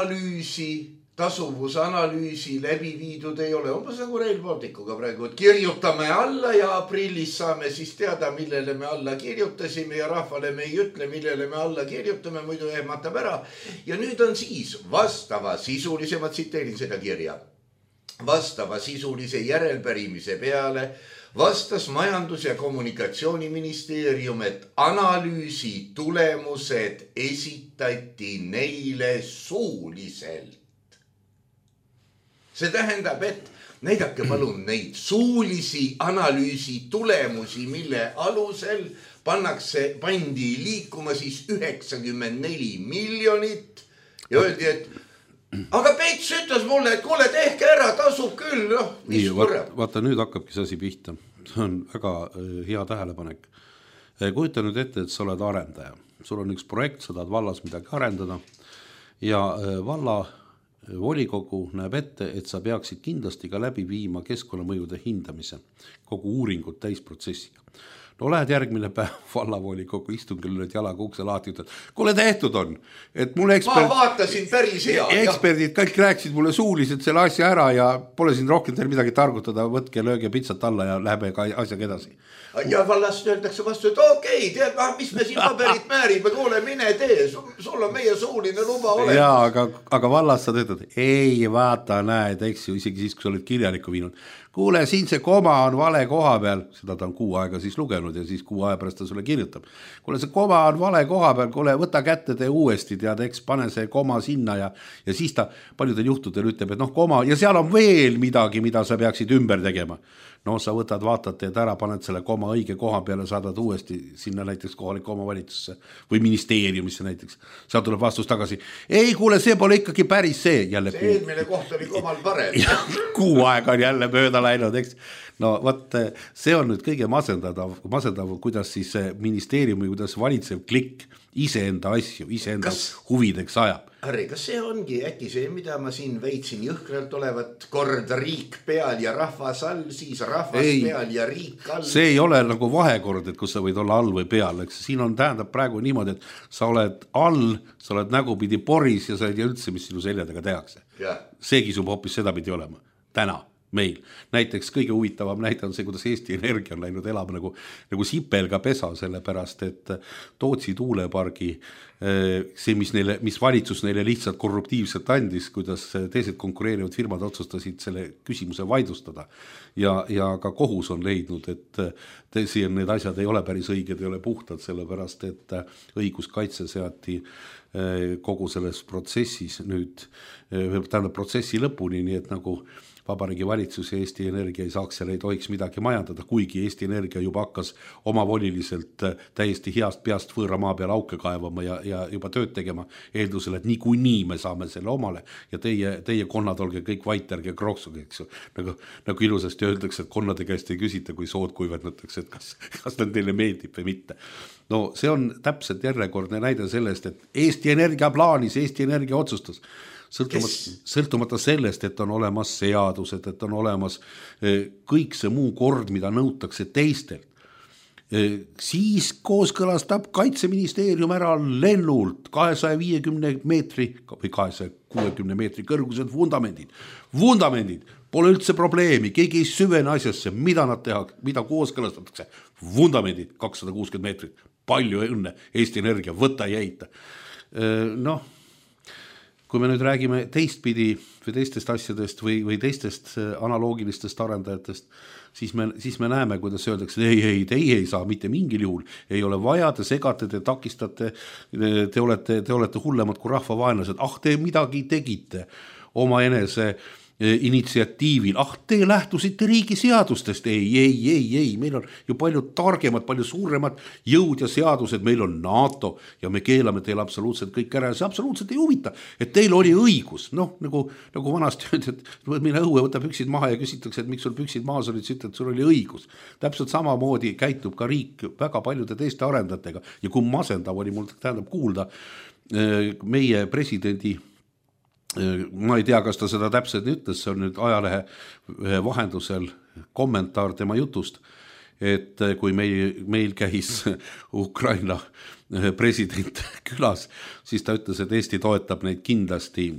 S3: tasuvusanalüüsi läbi viidud ei ole. Umbes nagu Rail Balticuga praegu, et kirjutame alla ja aprillis saame siis teada, millele me alla kirjutasime ja rahvale me ei ütle, millele me alla kirjutame, muidu ehmatab ära. Ja nüüd on siis vastava sisulise, ma tsiteerin seda kirja, vastava sisulise järelpärimise peale vastas Majandus- ja Kommunikatsiooniministeerium, et analüüsi tulemused esitati neile suuliselt. See tähendab, et näidake palun neid suulisi analüüsi tulemusi, mille alusel pandi liikuma siis 94 miljonit ja öeldi, et aga Peits ütles mulle, et kuule, tehke ära, tasub küll.
S4: Vaata, nüüd hakkabki see asi pihta. See on väga hea tähelepanek. Kujuta nüüd ette, et sa oled arendaja sul on üks projekt, sa tahad vallas midagi arendada ja valla volikogu näeb ette, et sa peaksid kindlasti ka läbi viima keskkonnamõjude hindamise, kogu uuringut täisprotsessiga. No lähed järgmine päev vallavolikogu istungil, lööd jalaga ukse lahti, ütled, kuule tehtud on, et mul
S3: ma vaatasin päris hea.
S4: Eksperdid kõik rääkisid mulle suuliselt selle asja ära ja pole siin rohkem teil midagi targutada, võtke, lööge pitsat alla ja läheme ka asjaga edasi.
S3: Ja vallast öeldakse vastu, et okei, tead, mis me siin paberit määrime, kuule, mine tee, sul on meie suuline luba olemas.
S4: Jaa, aga vallast sa töötad, ei vaata, näed, eks ju, isegi siis, kui sa oled kirjalikku viinud. Kuule, siin see koma on vale koha peal, seda ta on 6 aega siis lugenud ja siis 6 aja pärast ta sulle kirjutab. Kuule, see koma on vale koha peal, kuule, võta kätte tee uuesti, tead, eks pane see koma sinna ja siis ta paljudel juhtudel ütleb, et noh, koma ja seal on veel midagi, mida sa peaksid ümber tegema. No sa võtad, vaatad, teed ära, paned selle koma õige koha peale, saadad uuesti sinna näiteks kohalikku omavalitsusse või ministeeriumisse näiteks. Seal tuleb vastus tagasi. Ei, kuule, see pole ikkagi päris see. Jälle
S3: see eelmine koht oli komal parem.
S4: 6 aega on jälle mööda läinud, eks. No võt, see on nüüd kõige masendav, kuidas siis ministeeriumi, kuidas valitsev klikk iseenda asju, iseenda huvideks ajab.
S3: Harri, kas see ongi äkki see, mida ma siin veitsin jõhkralt olevat kord riik peal ja rahvas all, siis rahvas peal ja riik all?
S4: See ei ole nagu vahekord, et kus sa võid olla all või peal, eks siin on tähendab praegu niimoodi, et sa oled all, sa oled nägupidi poris ja sa ei tea üldse, mis sinu seljadega tehakse. See kisub hoopis seda pidi olema, täna meil. Näiteks kõige huvitavam näite on see, kuidas Eesti Energia on läinud elama nagu sipelga pesa, sellepärast, et Tootsi tuulepargi see, mis valitsus neile lihtsalt korruptiivselt andis, kuidas teised konkureerivad firmad otsustasid selle küsimuse vaidlustada ja ka kohus on leidnud, et need asjad ei ole päris õiged, ei ole puhtad, sellepärast, et õiguskaitse seati kogu selles protsessis nüüd, tähendab protsessi lõpuni, nii et nagu Vabariigi valitsus ja Eesti Energia ei saaks seal, ei tohiks midagi majandada, kuigi Eesti Energia juba hakkas omavoliliselt täiesti heast peast võõra maa peale auke kaevama ja juba tööd tegema eeldusel, et niikuinii me saame selle omale ja teie konnad olge kõik vaiterge kroksuge, eks ju. Nagu ilusasti öeldakse, et konnade käest ei küsita, kui sood kuivendatakse, et kas teile meeldib või mitte. No see on täpselt järjekordne näide sellest, et Eesti Energia plaanis, Eesti Energia otsustas. Sõltumata sellest, et on olemas seadused, et on olemas kõik see muu kord, mida nõutakse teistelt. Siis kooskõlastab Kaitseministeerium ära lennult 250 meetri või 260 meetri kõrgused vundamendid. Vundamendid, pole üldse probleemi, keegi ei süvene asjasse, mida nad tehakse, mida kooskõlastatakse. Vundamendid 260 meetrit, palju õnne, Eesti Energia, võta ja eita. Noh, kui me nüüd räägime teistpidi või teistest asjadest või teistest analoogilistest arendajatest, siis me näeme, kuidas öeldakse, ei, teie ei saa mitte mingil juhul, ei ole vaja, te segate, te takistate, te olete hullemad kui rahvavaenlased, te midagi tegite oma enese initsiatiivil, te lähtusite riigi seadustest, ei, meil on ju palju targemad, palju suuremad jõud ja seadused, meil on NATO ja me keelame teile absoluutselt kõik ära ja see absoluutselt ei huvita, et teil oli õigus, noh, nagu vanasti öeldi, et mine õue, võta püksid maha ja küsitakse, et miks sul püksid maas olid, siis ütled, et sul oli õigus. Täpselt samamoodi käitub ka riik väga paljude teiste arendajatega ja kui masendav oli mul tähendab kuulda meie presidendi, ma ei tea, kas ta seda täpselt ütles, see on nüüd ajalehe vahendusel kommentaar tema jutust, et kui meil käis Ukraina president külas, siis ta ütles, et Eesti toetab neid kindlasti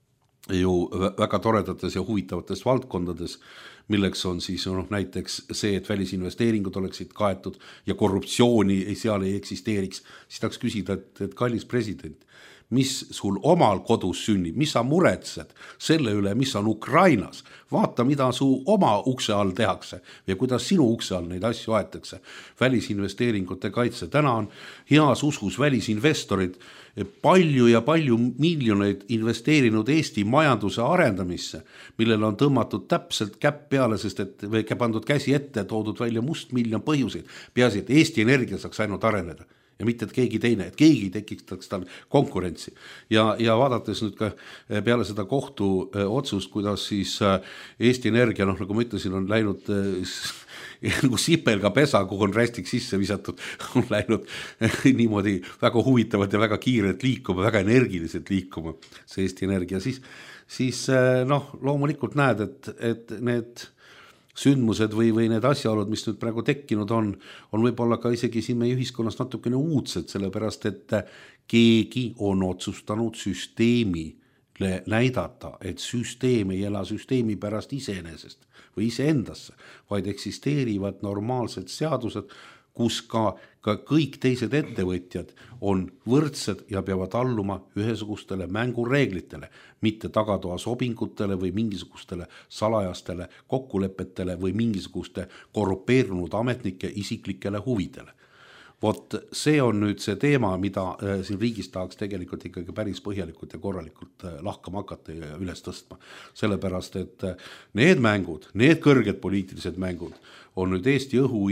S4: ju väga toredates ja huvitavates valdkondades, milleks on siis näiteks see, et välisinvesteeringud oleksid kaetud ja korruptsiooni seal ei eksisteeriks. Siis tahaks küsida, et kallis president, mis sul omal kodus sünnib, mis sa muretsed selle üle, mis on Ukrainas. Vaata, mida su oma ukse all tehakse ja kuidas sinu ukse all neid asju aetakse. Välisinvesteeringute kaitse. Täna on heas uskus välisinvestorid palju ja palju miljoneid investeerinud Eesti majanduse arendamisse, millele on tõmmatud täpselt käpp peale, sest et pandud käsi ette, toodud välja must miljon põhjuseid. Peaasi, et Eesti Energia saaks ainult areneda. ja mitte et keegi teine, et keegi tekitaks tal konkurentsi. Ja vaadates nüüd ka peale seda kohtu otsust, kuidas siis Eesti Energia, nagu ma ütlesin, on läinud nagu sipelga pesa, kuhu on rästik sisse visatud, on läinud niimoodi väga huvitavad ja väga kiirelt liikuma, väga energiliselt liikuma see Eesti Energia, siis loomulikult näed, et need sündmused või need asjaolud, mis nüüd praegu tekkinud on võib-olla ka isegi siin meie ühiskonnas natukene uudsed, sellepärast et keegi on otsustanud süsteemile näidata, et süsteem ei ela süsteemi pärast iseenesest või iseendasse, vaid eksisteerivad normaalsed seadused, kus ka kõik teised ettevõtjad on võrdsed ja peavad alluma ühesugustele mängureeglitele, mitte tagatoa sobingutele või mingisugustele salajastele kokkulepetele või mingisuguste korrupeerunud ametnike isiklikele huvidele. Vot see on nüüd see teema, mida siin riigis tahaks tegelikult ikkagi päris põhjalikult ja korralikult lahkama hakata ja üles tõstma. Sellepärast, et need mängud, need kõrged poliitilised mängud on nüüd Eesti õhu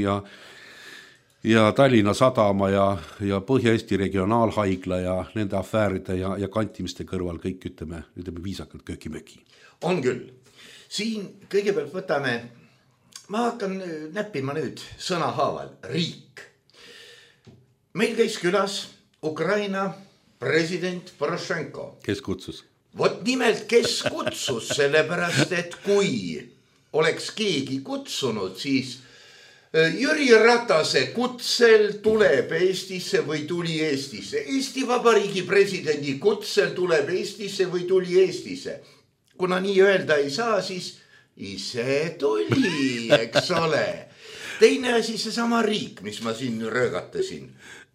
S4: ja Tallinna Sadama ja Põhja-Eesti regionaalhaigla ja nende afääride ja kantimiste kõrval kõik ütleme viisakalt köki-möki.
S3: On küll. Siin kõigepealt võtame, ma hakkan näppima nüüd sõnahaaval, riik. Meil käis külas Ukraina president Poroshenko.
S4: Kes kutsus?
S3: Vot nimelt, kes kutsus, sellepärast, et kui oleks keegi kutsunud, siis Jüri Ratase kutsel tuleb Eestisse või tuli Eestisse. Eesti Vabariigi presidendi kutsel tuleb Eestisse või tuli Eestisse. Kuna nii öelda ei saa, siis ise tuli, eks ole. Teine asi, seesama riik, mis ma siin röögatasin.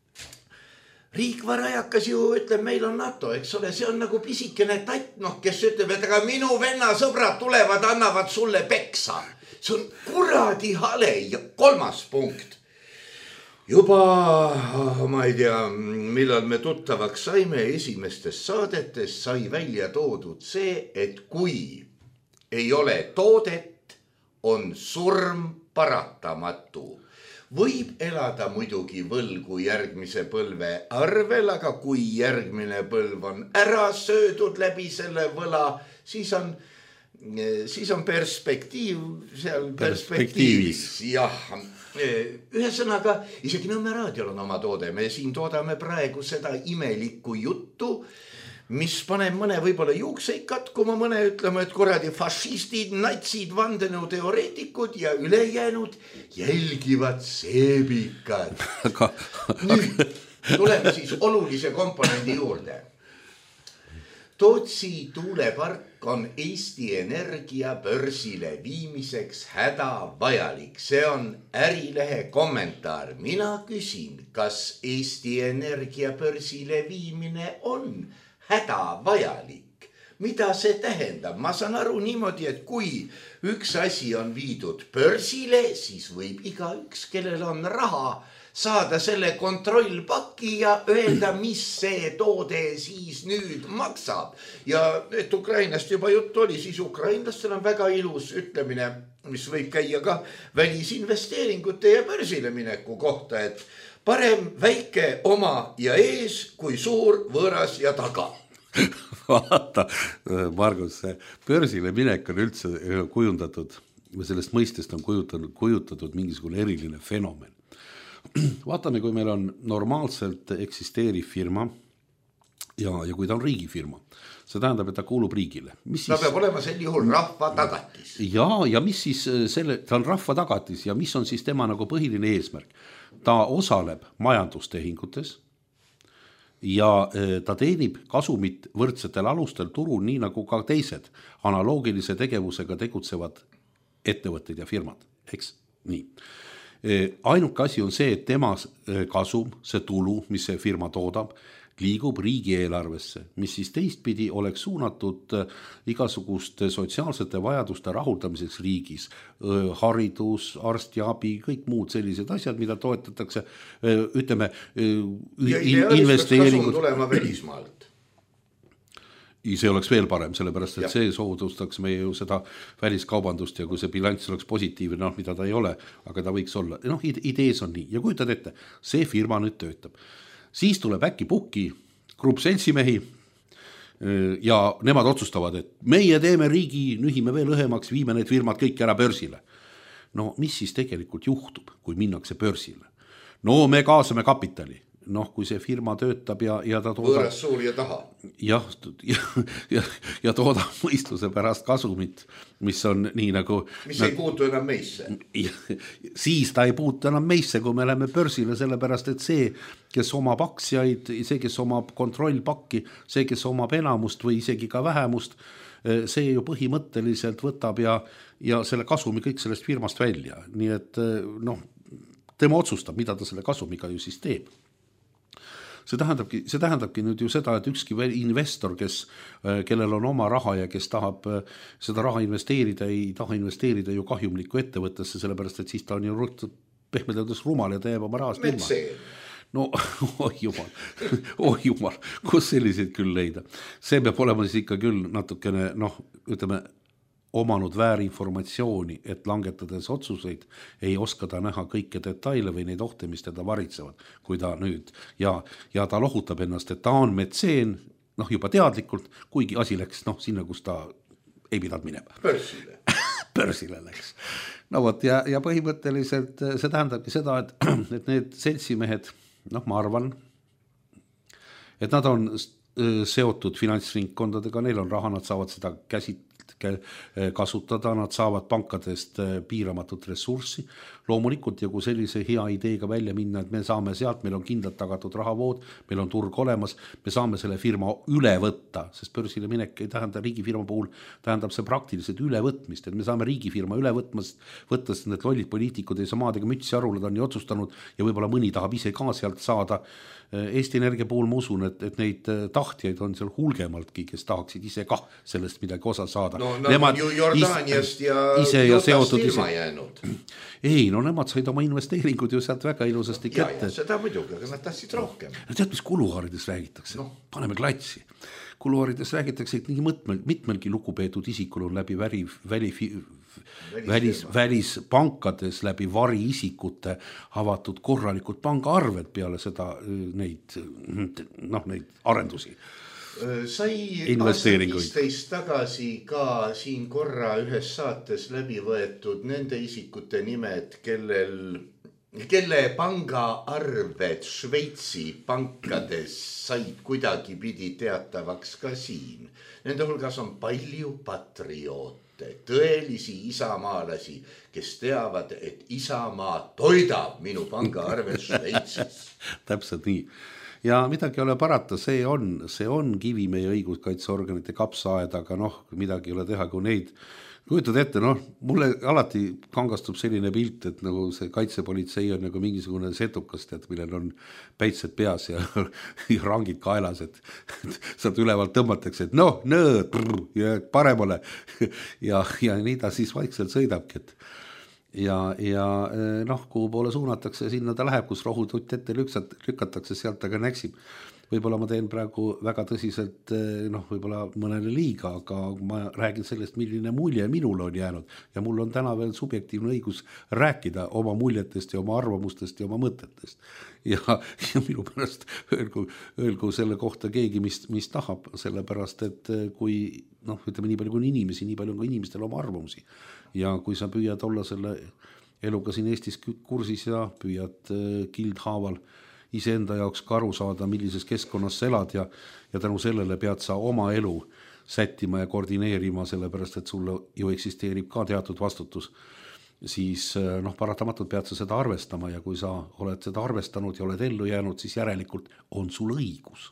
S3: Riik varajakas ju ütleb, meil on NATO, eks ole, see on nagu pisikene tatt, kes ütleb, et aga minu venna sõbrad tulevad, annavad sulle peksa. See on kuradi hale ja 3. punkt. Juba, ma ei tea, millal me tuttavaks saime, esimestes saadetes sai välja toodud see, et kui ei ole toodet, on surm paratamatu. Võib elada muidugi võlgu järgmise põlve arvel, aga kui järgmine põlv on ära söödud läbi selle võla, siis on perspektiiv seal perspektiivis. Jah, ühesõnaga, isegi Nõmme raadiol on oma toode. Me siin toodame praegu seda imelikku juttu, mis paneb mõne võib-olla juukseid katkuma, mõne ütlema, et kuradi fašistid, natsid, vandenõuteoreetikud ja ülejäänud jälgivad seebikad. Nüüd tuleme siis olulise komponendi juurde. Tootsi tuulepark on Eesti Energia börsile viimiseks hädavajalik. See on Ärilehe kommentaar. Mina küsin, kas Eesti Energia börsile viimine on hädavajalik. Mida see tähendab? Ma saan aru niimoodi, et kui üks asi on viidud börsile, siis võib igaüks, kellel on raha, saada selle kontrollpaki ja öelda, mis see toode siis nüüd maksab. Ja et Ukrainast juba juttu oli, siis ukrainlastel on väga ilus ütlemine, mis võib käia ka välisinvesteeringute ja börsile mineku kohta, et parem väike oma ja ees kui suur võõras ja taga.
S4: Vaata, Margus, see börsile minek on üldse kujundatud, sellest mõistest on kujutatud mingisugune eriline fenomen. Vaatame, kui meil on normaalselt eksisteeriv firma ja kui ta on riigifirma, see tähendab, et ta kuulub riigile.
S3: Ta peab olema sel juhul rahva tagatis.
S4: Ja mis siis ta on rahva tagatis ja mis on siis tema nagu põhiline eesmärk? Ta osaleb majandustehingutes ja ta teenib kasumit võrdsetel alustel turul, nii nagu ka teised analoogilise tegevusega tegutsevad ettevõtted ja firmad. Eks? Nii. Ainuke asi on see, et tema kasum, see tulu, mis see firma toodab, liigub riigieelarvesse, mis siis teistpidi oleks suunatud igasuguste sotsiaalsete vajaduste rahuldamiseks riigis. Haridus, arstiabi, kõik muud sellised asjad, mida toetatakse, ütleme,
S3: investeeringud. Ja ideaalist peaks kasum tulema välismaalt.
S4: see oleks veel parem, sellepärast et see soodustaks meie ju seda väliskaubandust ja kui see bilanss oleks positiivne, noh, mida ta ei ole, aga ta võiks olla. Noh, idees on nii ja kujutad ette, see firma nüüd töötab. Siis tuleb äkki pukki grupp seltsimehi ja nemad otsustavad, et meie teeme riigi, nühime veel õhemaks, viime need firmad kõik ära börsile. No mis siis tegelikult juhtub, kui minnakse börsile? No me kaasame kapitali. Noh, kui see firma töötab ja ta toodab...
S3: Võõras suur ja taha.
S4: Ja toodab mõistuse pärast kasumit, mis on nii nagu...
S3: Mis ei puutu enam meisse.
S4: Siis ta ei puutu enam meisse, kui me läheme börsile, sellepärast et see, kes omab aktsiaid, see, kes omab kontrollpakki, see, kes omab enamust või isegi ka vähemust, see ju põhimõtteliselt võtab ja selle kasumi kõik sellest firmast välja. Nii et noh, tema otsustab, mida ta selle kasumiga ju siis teeb. See tähendabki nüüd ju seda, et ükski investor, kellel on oma raha ja kes tahab seda raha investeerida, ei taha investeerida ju kahjumlikku ettevõttesse, sellepärast et siis ta on ju pehmedades rumal ja teeb oma rahast ilma. No, jumal, kus selliseid küll leida? See peab olema siis ikka küll natukene, noh, ütleme, omanud väärinformatsiooni, et langetades otsuseid ei oska ta näha kõike detaile või neid ohte, mis teda varitsevad, kui ta nüüd ja ta lohutab ennast, et ta on metseen, noh juba teadlikult, kuigi asi läks sinna, kus ta ei pidanud minema. Börsile läks. No võt, ja põhimõtteliselt see tähendabki seda, et need seltsimehed, noh ma arvan, et nad on seotud finantsringkondadega, neil on raha, nad saavad seda kasutada, nad saavad pankadest piiramatut ressurssi. Loomulikult ja kui sellise hea ideega välja minna, et me saame sealt, meil on kindlalt tagatud rahavood, meil on turg olemas, me saame selle firma üle võtta, sest börsile minek ei tähenda riigifirma puhul, tähendab see praktiliselt ülevõtmist, et me saame riigifirma üle võttes need lollid poliitikud ei saa maadega mütsi aru, nad on nii otsustanud ja võib-olla mõni tahab ise ka sealt saada. Eesti Energia puhul ma usun, et neid tahtjaid on seal hulgemaltki, kes tahaksid ise kah sellest midagi osa saada.
S3: No nemad on ju Jordaaniast ja Jutast ilma jäänud.
S4: Ei, no nemad said oma investeeringud ju sealt väga ilusasti kätte.
S3: Ja seda muidugi, aga nad tahtsid rohkem.
S4: Tead, mis kuluhaarides räägitakse? Paneme klatsi. Kuluhaarides räägitakse, et nii mitmelgi lugupeetud isikul on läbi välispankades läbi variisikute avatud korralikud pangaarved peale seda neid arendusi.
S3: Sai aasta 15 tagasi ka siin korra ühes saates läbi võetud nende isikute nimed, kelle pangaarved Šveitsi pankades said kuidagi pidi teatavaks ka siin. Nende hulgas on palju patrioote, tõelisi isamaalasi, kes teavad, et isamaa toidab minu pangaarved Šveitsis.
S4: Täpselt nii. Ja midagi ei ole parata, see on kivi meie õiguskaitseorganite kapsaaed, aga midagi ei ole teha, kui neid kujutad ette, mulle alati kangastub selline pilt, et nagu see kaitsepolitsei on nagu mingisugune setukas, millel on päitsed peas ja rangid kaelas, et sealt ülevalt tõmmatakse, et ja paremale ja nii ta siis vaikselt sõidabki, et ja kuhu poole suunatakse, sinna ta läheb, kus rohututt ette lükatakse, sealt aga näksib. Võib-olla ma teen praegu väga tõsiselt, võib-olla mõnele liiga, aga ma räägin sellest, milline mulje minul on jäänud ja mul on täna veel subjektiivne õigus rääkida oma muljetest ja oma arvamustest ja oma mõtetest. Ja minu pärast öelgu selle kohta keegi, mis tahab, sellepärast, et kui, ütleme nii palju kui inimesi, nii palju kui inimestel oma arvamusi. Ja kui sa püüad olla selle eluga siin Eestis kursis ja püüad kildhaaval iseenda jaoks ka aru saada, millises keskkonnas sa elad ja tänu sellele pead sa oma elu sättima ja koordineerima, sellepärast et sul ju eksisteerib ka teatud vastutus, siis paratamatult pead sa seda arvestama ja kui sa oled seda arvestanud ja oled ellu jäänud, siis järelikult on sul õigus.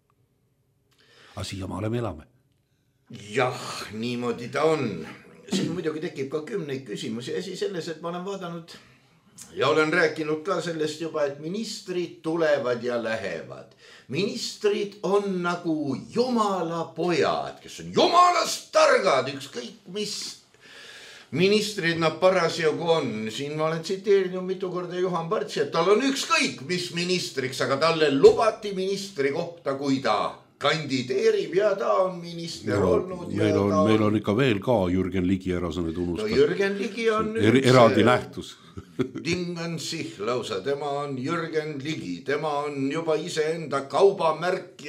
S4: Aga siiamaale me elame.
S3: Jah, niimoodi ta on. Siin muidugi tekib ka 10 küsimusi. Esi selles, et ma olen vaadanud ja olen rääkinud ka sellest juba, et ministrid tulevad ja lähevad. Ministrid on nagu jumala pojad, kes on jumalast targad, ükskõik mis ministrid nad parasjagu on. Siin ma olen tsiteerinud mitu korda Juhan Partsi, et tal on ükskõik mis ministriks, aga talle lubati ministri kohta, kui ta kandideerib ja ta on minister olnud.
S4: Meil on ikka veel ka Jürgen Ligi ära sa nüüd unustad.
S3: No Jürgen Ligi on
S4: eraldi nähtus.
S3: Dingansih lausa, tema on Jürgen Ligi, tema on juba iseenda kaubamärk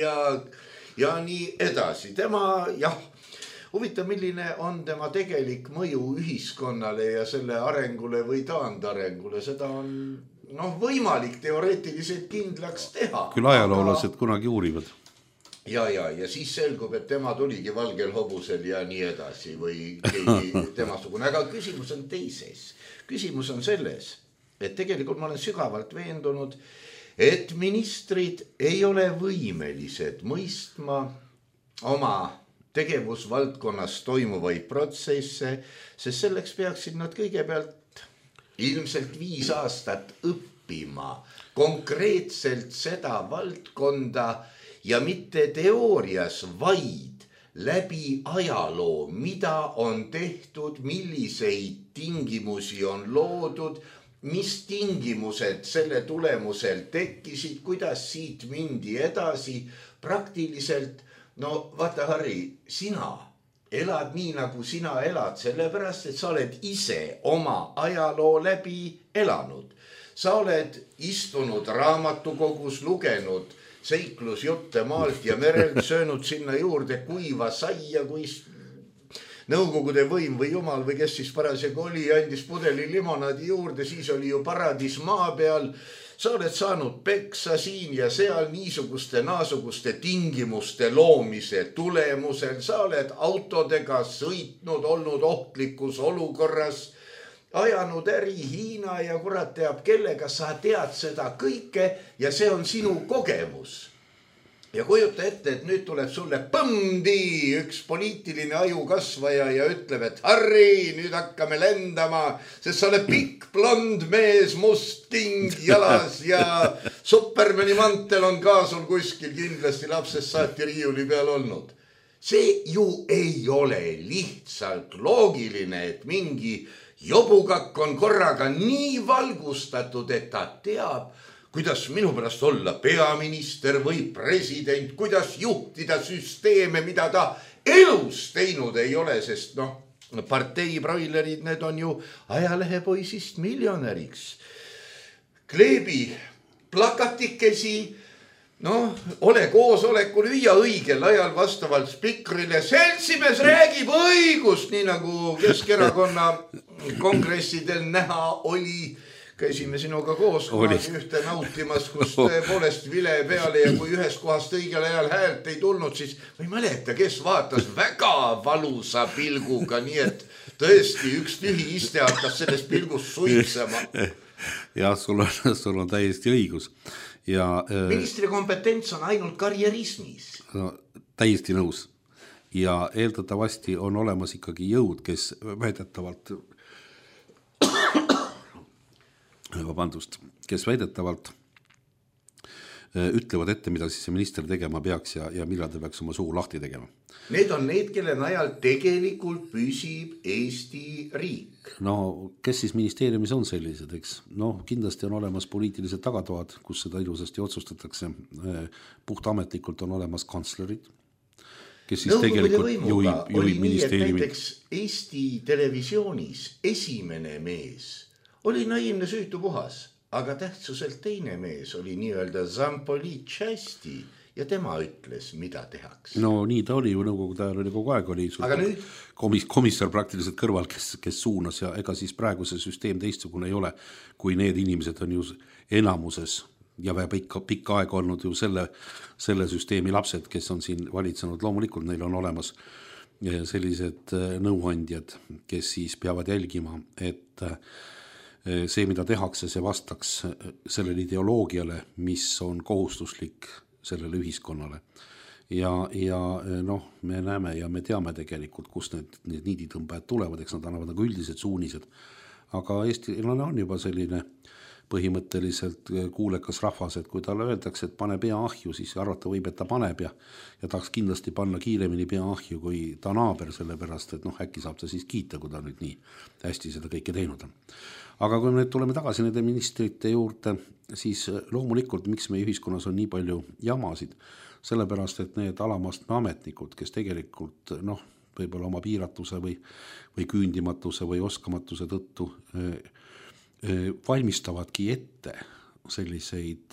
S3: ja nii edasi. Tema, huvitav, milline on tema tegelik mõju ühiskonnale ja selle arengule või taandarengule, seda on võimalik teoreetiliselt kindlaks teha. Küll
S4: ajaloolased kunagi uurivad.
S3: Ja siis selgub, et tema tuligi valgel hobusel ja nii edasi või keegi temasugune. Aga küsimus on teises. Küsimus on selles, et tegelikult ma olen sügavalt veendunud, et ministrid ei ole võimelised mõistma oma tegevusvaldkonnas toimuvaid protsesse, sest selleks peaksid nad kõigepealt ilmselt 5 aastat õppima konkreetselt seda valdkonda ja mitte teoorias, vaid läbi ajaloo, mida on tehtud, milliseid tingimusi on loodud, mis tingimused selle tulemusel tekkisid, kuidas siit mindi edasi. Praktiliselt, vaata Harri, sina elad nii, nagu sina elad, sellepärast, et sa oled ise oma ajaloo läbi elanud. Sa oled istunud raamatukogus, lugenud seiklusjutte maalt ja merelt, söönud sinna juurde kuiva saia, kui Nõukogude võim või jumal või kes siis parasjagu oli, andis pudeli limonaadi juurde, siis oli ju paradis maa peal. Sa oled saanud peksa siin ja seal niisuguste tingimuste loomise tulemusel. Sa oled autodega sõitnud, olnud ohtlikus olukorras, ajanud äri Hiina ja kurat teab kellega, sa tead seda kõike ja see on sinu kogemus. Ja kujuta ette, et nüüd tuleb sulle põmdi üks poliitiline aju kasvaja ja ütleb, et Harri, nüüd hakkame lendama, sest sa oled pikk blond mees, must king jalas ja Supermani mantel on ka sul kuskil kindlasti lapsest saati riiuli peal olnud. See ju ei ole lihtsalt loogiline, et mingi jobukakk on korraga nii valgustatud, et ta teab, kuidas minu pärast olla peaminister või president, kuidas juhtida süsteeme, mida ta elus teinud ei ole, sest partei broilerid, need on ju ajalehepoisist miljonäriks. Kleebi plakatikesi, ole koosolekul, hüüa õigel ajal vastavalt spikrile. Seltsimees räägib õigust, nii nagu Keskerakonna kongressidel näha oli. Käisime sinuga koos ühte nautimas, kus tõepoolest vile peale ja kui ühes kohast õigel ajal häält ei tulnud, siis ma ei mäleta, kes vaatas väga valusa pilguga, nii et tõesti üks tühi iste hakkas sellest pilgust suitsema.
S4: Ja, sul on täiesti õigus.
S3: Ministri kompetents on ainult karjerismis.
S4: Täiesti nõus. Ja eeldatavasti on olemas ikkagi jõud, kes väidetavalt ütlevad ette, mida siis see minister tegema peaks ja millal ta peaks oma suu lahti tegema.
S3: Need on need, kelle najal tegelikult püsib Eesti riik.
S4: Kes siis ministeeriumis on sellised, eks? Kindlasti on olemas poliitilised tagatoad, kus seda ilusasti otsustatakse. Puhtametlikult on olemas kantslerid, kes siis tegelikult juhib ministeeriumi.
S3: Näiteks Eesti televisioonis esimene mees oli naiivne süütu puhas, aga tähtsuselt teine mees oli nii-öelda Zampolitšasti ja tema ütles, mida tehaks.
S4: Nii ta oli ju nõukogude ajal oli kogu aeg oli komissar praktiliselt kõrval, kes suunas ja ega siis praegu see süsteem teistsugune ei ole, kui need inimesed on ju enamuses ja pikka aega olnud ju selle süsteemi lapsed, kes on siin valitsenud. Loomulikult neil on olemas sellised nõuandjad, kes siis peavad jälgima, et see, mida tehakse, see vastaks sellele ideoloogiale, mis on kohustuslik sellele ühiskonnale. Ja me näeme ja me teame tegelikult, kust need niiditõmbajad tulevad, eks nad annavad nagu üldised suunised. Aga eestilane on juba selline põhimõtteliselt kuulekas rahvas, et kui talle öeldakse, et pane pea ahju, siis arvata võib, et ta paneb ja tahaks kindlasti panna kiiremini pea ahju kui ta naaber, sellepärast, et äkki saab ta siis kiita, kui ta nüüd nii hästi seda kõike teinud on. Aga kui me tuleme tagasi nende ministrite juurde, siis loomulikult, miks meie ühiskonnas on nii palju jamasid, sellepärast, et need alamastme ametnikud, kes tegelikult võib-olla oma piiratuse või küündimatuse või oskamatuse tõttu valmistavadki ette selliseid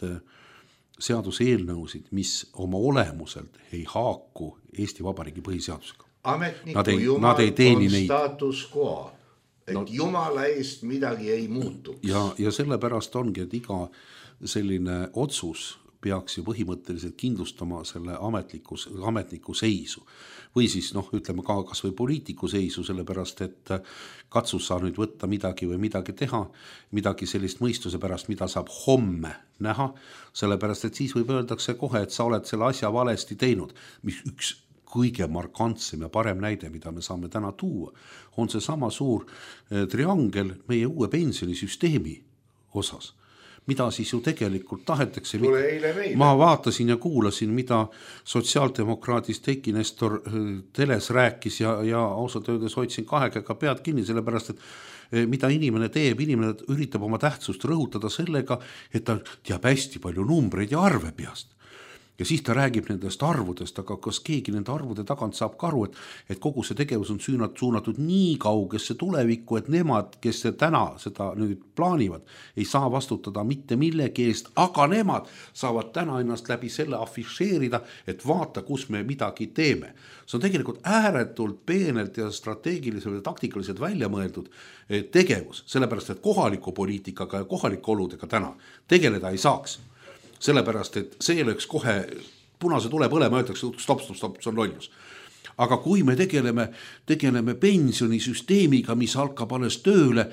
S4: seaduseelnõusid, mis oma olemuselt ei haaku Eesti Vabariigi põhiseadusega.
S3: Ametniku jumal on status quo, et jumala eest midagi ei muutuks.
S4: Ja sellepärast ongi, et iga selline otsus peaks ju põhimõtteliselt kindlustama selle ametniku seisu. Või siis ütleme ka kas või poliitiku seisu, sellepärast et katsus sa nüüd võtta midagi või midagi teha, midagi sellist mõistuse pärast, mida saab homme näha, sellepärast et siis võib öeldakse kohe, et sa oled selle asja valesti teinud, mis üks kõige markantsem ja parem näide, mida me saame täna tuua, on see sama suur triangel meie uue pensionisüsteemi osas, mida siis ju tegelikult tahetakse. Ma vaatasin ja kuulasin, mida sotsiaaldemokraadist Eiki Nestor teles rääkis ja ausalt öeldes hoidsin kahega pead kinni, sellepärast et mida inimene teeb, inimene üritab oma tähtsust rõhutada sellega, et ta teab hästi palju numbreid ja arve peast. Ja siis ta räägib nendest arvudest, aga kas keegi nende arvude tagant saab ka aru, et kogu see tegevus on suunatud nii kaugesse tulevikku, et nemad, kes täna seda nüüd plaanivad, ei saa vastutada mitte millegi eest, aga nemad saavad täna ennast läbi selle afišeerida, et vaata, kus me midagi teeme. See on tegelikult ääretult peenelt ja strateegiliselt ja taktikaliselt välja mõeldud tegevus, sellepärast et kohaliku poliitikaga ja kohaliku oludega täna tegeleda ei saaks. Sellepärast, et see oleks kohe punase tule põlema, öeldakse, stop, see on lollus. Aga kui me tegeleme pensionisüsteemiga, mis alkab alles tööle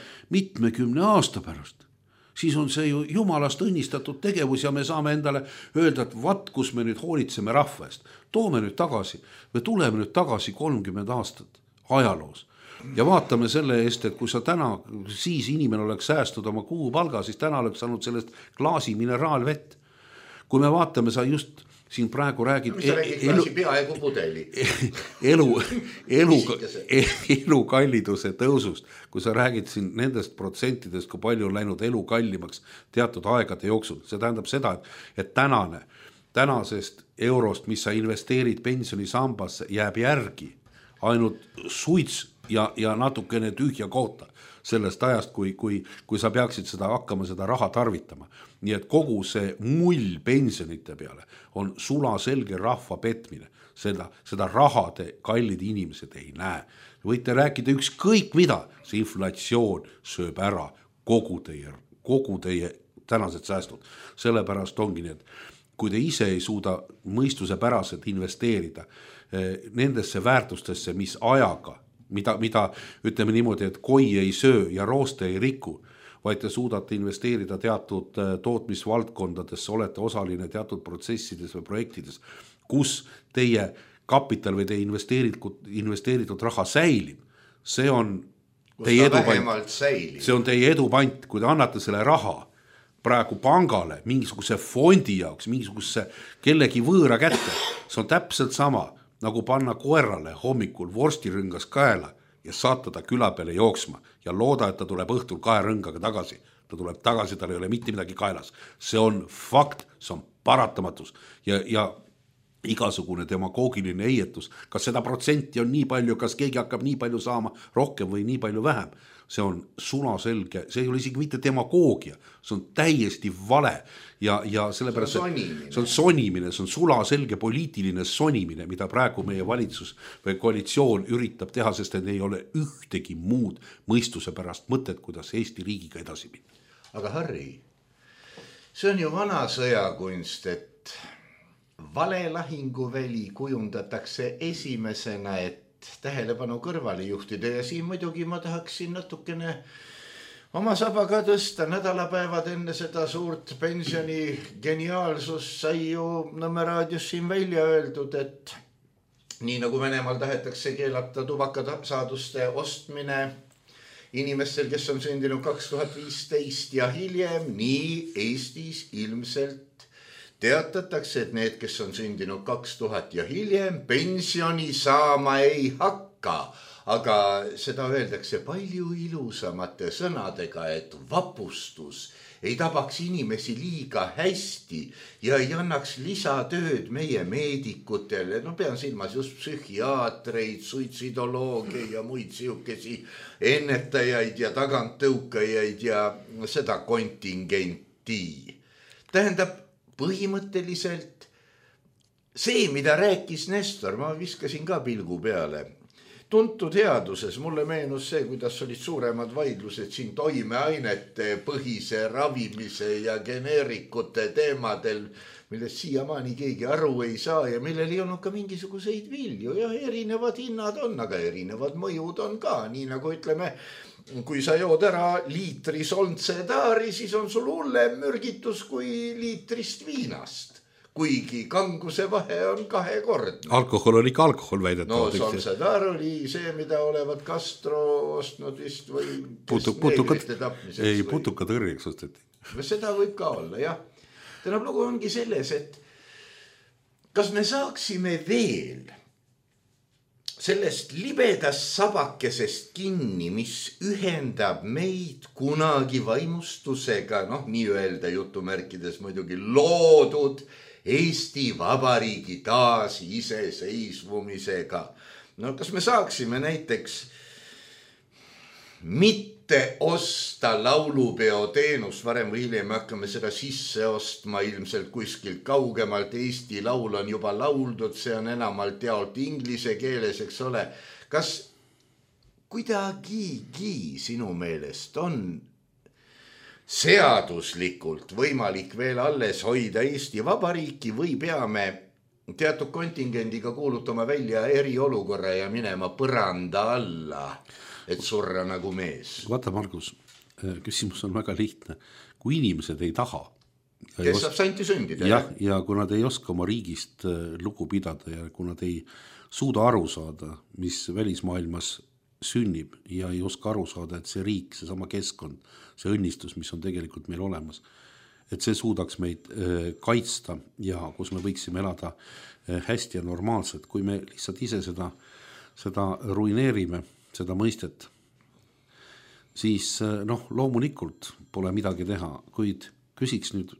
S4: 70 aasta pärast, siis on see ju jumalast õnnistatud tegevus ja me saame endale öelda, et vaat, kus me nüüd hoolitseme rahva eest. Toome nüüd tagasi, me tuleme nüüd tagasi 30 aastat ajaloos. Ja vaatame selle eest, et kui sa täna, siis inimene oleks säästud oma kuupalga, siis täna oleks saanud sellest klaasi mineraalvett. Kui me vaatame, sa just siin praegu räägid
S3: peaaegu pudeli.
S4: elu kalliduse tõusust, kui sa räägid siin nendest protsentidest, kui palju on läinud elu kallimaks teatud aegade jooksul. See tähendab seda, et tänasest eurost, mis sa investeerid pensionisambasse, jääb järgi ainult suits ja natukene tühja kohta sellest ajast, kui sa peaksid hakkama seda raha tarvitama. Nii et kogu see mull pensionite peale on sulaselge rahva petmine. Seda rahade kallid inimesed ei näe. Võite rääkida ükskõik mida, see inflatsioon sööb ära kogu teie tänased säästud. Sellepärast ongi need, kui te ise ei suuda mõistuse päraselt investeerida nendesse väärtustesse, mis ajaga, mida ütleme niimoodi, et koi ei söö ja rooste ei riku, vaid te suudate investeerida teatud tootmisvaldkondadesse, olete osaline teatud protsessides või projektides, kus teie kapital või teie investeeritud raha säilib. See on teie edupant. See on teie edupant, kui te annate selle raha praegu pangale, mingisuguse fondi jaoks, mingisuguse kellegi võõra kätte. See on täpselt sama, nagu panna koerale hommikul vorstirõngas kaela ja saata ta küla peale jooksma ja looda, et ta tuleb õhtul 2 rõngaga tagasi. Ta tuleb tagasi, tal ei ole mitte midagi kaelas. See on fakt, see on paratamatus ja igasugune demagoogiline eietus. Kas seda protsenti on nii palju, kas keegi hakkab nii palju saama rohkem või nii palju vähem? See on sulaselge, see ei ole isegi mitte demagoogia, see on täiesti vale ja sellepärast see on sonimine, see on sulaselge poliitiline sonimine, mida praegu meie valitsus või koalitsioon üritab teha, sest et ei ole ühtegi muud mõistuse pärast mõtet, kuidas Eesti riigiga edasi minna.
S3: Aga Harri, see on ju vana sõjakunst, et vale lahinguväli kujundatakse esimesena, et tähelepanu kõrvale juhtida ja siin muidugi ma tahaksin natukene oma sabaga tõsta. Nädalapäevad enne seda suurt pensioni geniaalsust sai ju Nõmme raadios siin välja öeldud, et nii nagu Venemaal tahetakse keelata tubakasaaduste ostmine inimestel, kes on sündinud 2015 ja hiljem, nii Eestis ilmselt teatatakse, et need, kes on sündinud 2000 ja hiljem, pensioni saama ei hakka. aga seda öeldakse palju ilusamate sõnadega, et vapustus ei tabaks inimesi liiga hästi ja ei annaks lisatööd meie meedikutele. No pean silmas just psühhiaatreid, suitsidolooge ja muid sihukesi ennetajaid ja taganttõukajaid ja seda kontingenti. Tähendab, põhimõtteliselt see, mida rääkis Nestor, ma viskasin ka pilgu peale. Tuntud headuses mulle meenus see, kuidas olid suuremad vaidlused siin toimeainete põhise ravimise ja geneerikute teemadel, millest siiamaani keegi aru ei saa ja millel ei olnud ka mingisuguseid vilju. Ja erinevad hinnad on, aga erinevad mõjud on ka. Nii nagu ütleme, kui sa jood ära liitri Solntsedaari, siis on sul hullem mürgitus kui liitrist viinast. Kuigi kanguse vahe on 2-kordne.
S4: Alkohol on ikka alkohol väidetavalt.
S3: No Solntsedar oli see, mida olevat Castro ostnud vist või
S4: putukate tapmiseks. Ei, putukatõrjeks osteti.
S3: Seda võib ka olla, jah. Tähendab, lugu ongi selles, et kas me saaksime veel sellest libedast sabakesest kinni, mis ühendab meid kunagi vaimustusega, nii öelda jutumärkides muidugi loodud Eesti Vabariigi taas iseseisvumisega. No kas me saaksime näiteks mitte osta laulupeo teenust, varem või hiljem hakkame seda sisse ostma ilmselt kuskilt kaugemalt. Eesti laul on juba lauldud, see on enamalt jaolt inglise keeles, eks ole. Kas kuidagigi sinu meelest on seaduslikult võimalik veel alles hoida Eesti Vabariiki või peame teatud kontingendiga kuulutama välja eriolukorra ja minema põranda alla, et surra nagu mees?
S4: Vaata, Margus, küsimus on väga lihtne. Kui inimesed ei taha,
S3: kes saab santi sündida?
S4: Ja kui nad ei oska oma riigist lugu pidada ja kui nad ei suuda aru saada, mis välismaailmas sünnib ja ei oska aru saada, et see riik, see sama keskkond, see õnnistus, mis on tegelikult meil olemas, et see suudaks meid kaitsta ja kus me võiksime elada hästi ja normaalselt, kui me lihtsalt ise seda ruineerime, seda mõistet, siis loomulikult pole midagi teha, kuid küsiks nüüd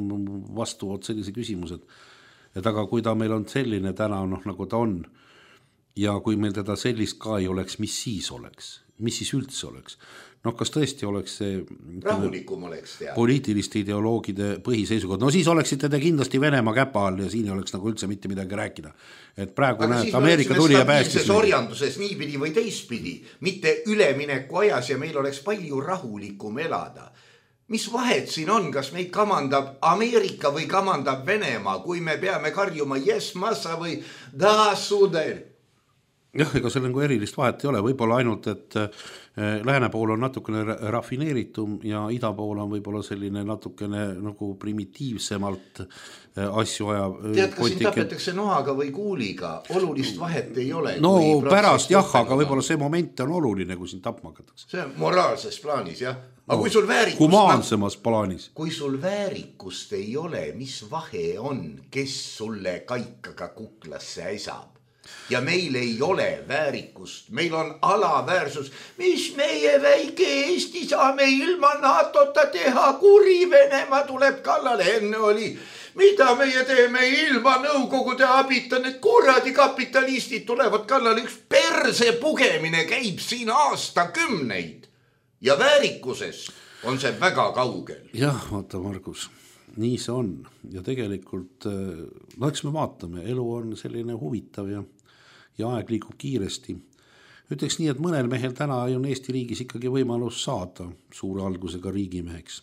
S4: vastu sellise küsimused, et aga kui ta meil on selline täna, nagu ta on, ja kui meil teda sellist ka ei oleks, mis siis oleks? Mis siis üldse oleks? Kas tõesti oleks see
S3: rahulikum oleks teada
S4: poliitiliste ideoloogide põhiseisukord? Siis oleksite te kindlasti Venemaa käpa all ja siin ei oleks üldse mitte midagi rääkida. Et praegu
S3: aga
S4: näed, Ameerika tuli ja päästis.
S3: Orjanduses niipidi või teistpidi, mitte ülemineku ajas ja meil oleks palju rahulikum elada. Mis vahet siin on, kas meid kamandab Ameerika või kamandab Venemaa, kui me peame karjuma yes massa või da suder?
S4: Jah, ega seal erilist vahet ei ole, võib-olla ainult, et lääne pool on natukene rafineeritum ja ida pool on võib-olla selline natukene nagu primitiivsemalt asju aja.
S3: Tead, kas siin tapetakse noaga või kuuliga? Olulist vahet ei ole.
S4: No pärast jah, aga võib-olla see moment on oluline, kui siin tapma hakatakse. See
S3: on moraalses plaanis, jah. Aga kui sul väärikust,
S4: humaansemas plaanis.
S3: Kui sul väärikust ei ole, mis vahe on, kes sulle kaikaga kuklasse äsab? Ja meil ei ole väärikust, meil on alaväärsus, mis meie väike Eesti saame ilma NATO-ta teha, kuri Venemaa tuleb kallale, enne oli, mida meie teeme ilma Nõukogude abita, need kuradi kapitalistid tulevad kallale, üks perse pugemine käib siin aastakümneid ja väärikusest on see väga kaugel.
S4: Jah, vaata Margus, nii see on ja tegelikult, eks me vaatame, elu on selline huvitav ja aeg liigub kiiresti. Ütleks nii, et mõnel mehel täna on Eesti riigis ikkagi võimalus saada suure algusega riigimeheks.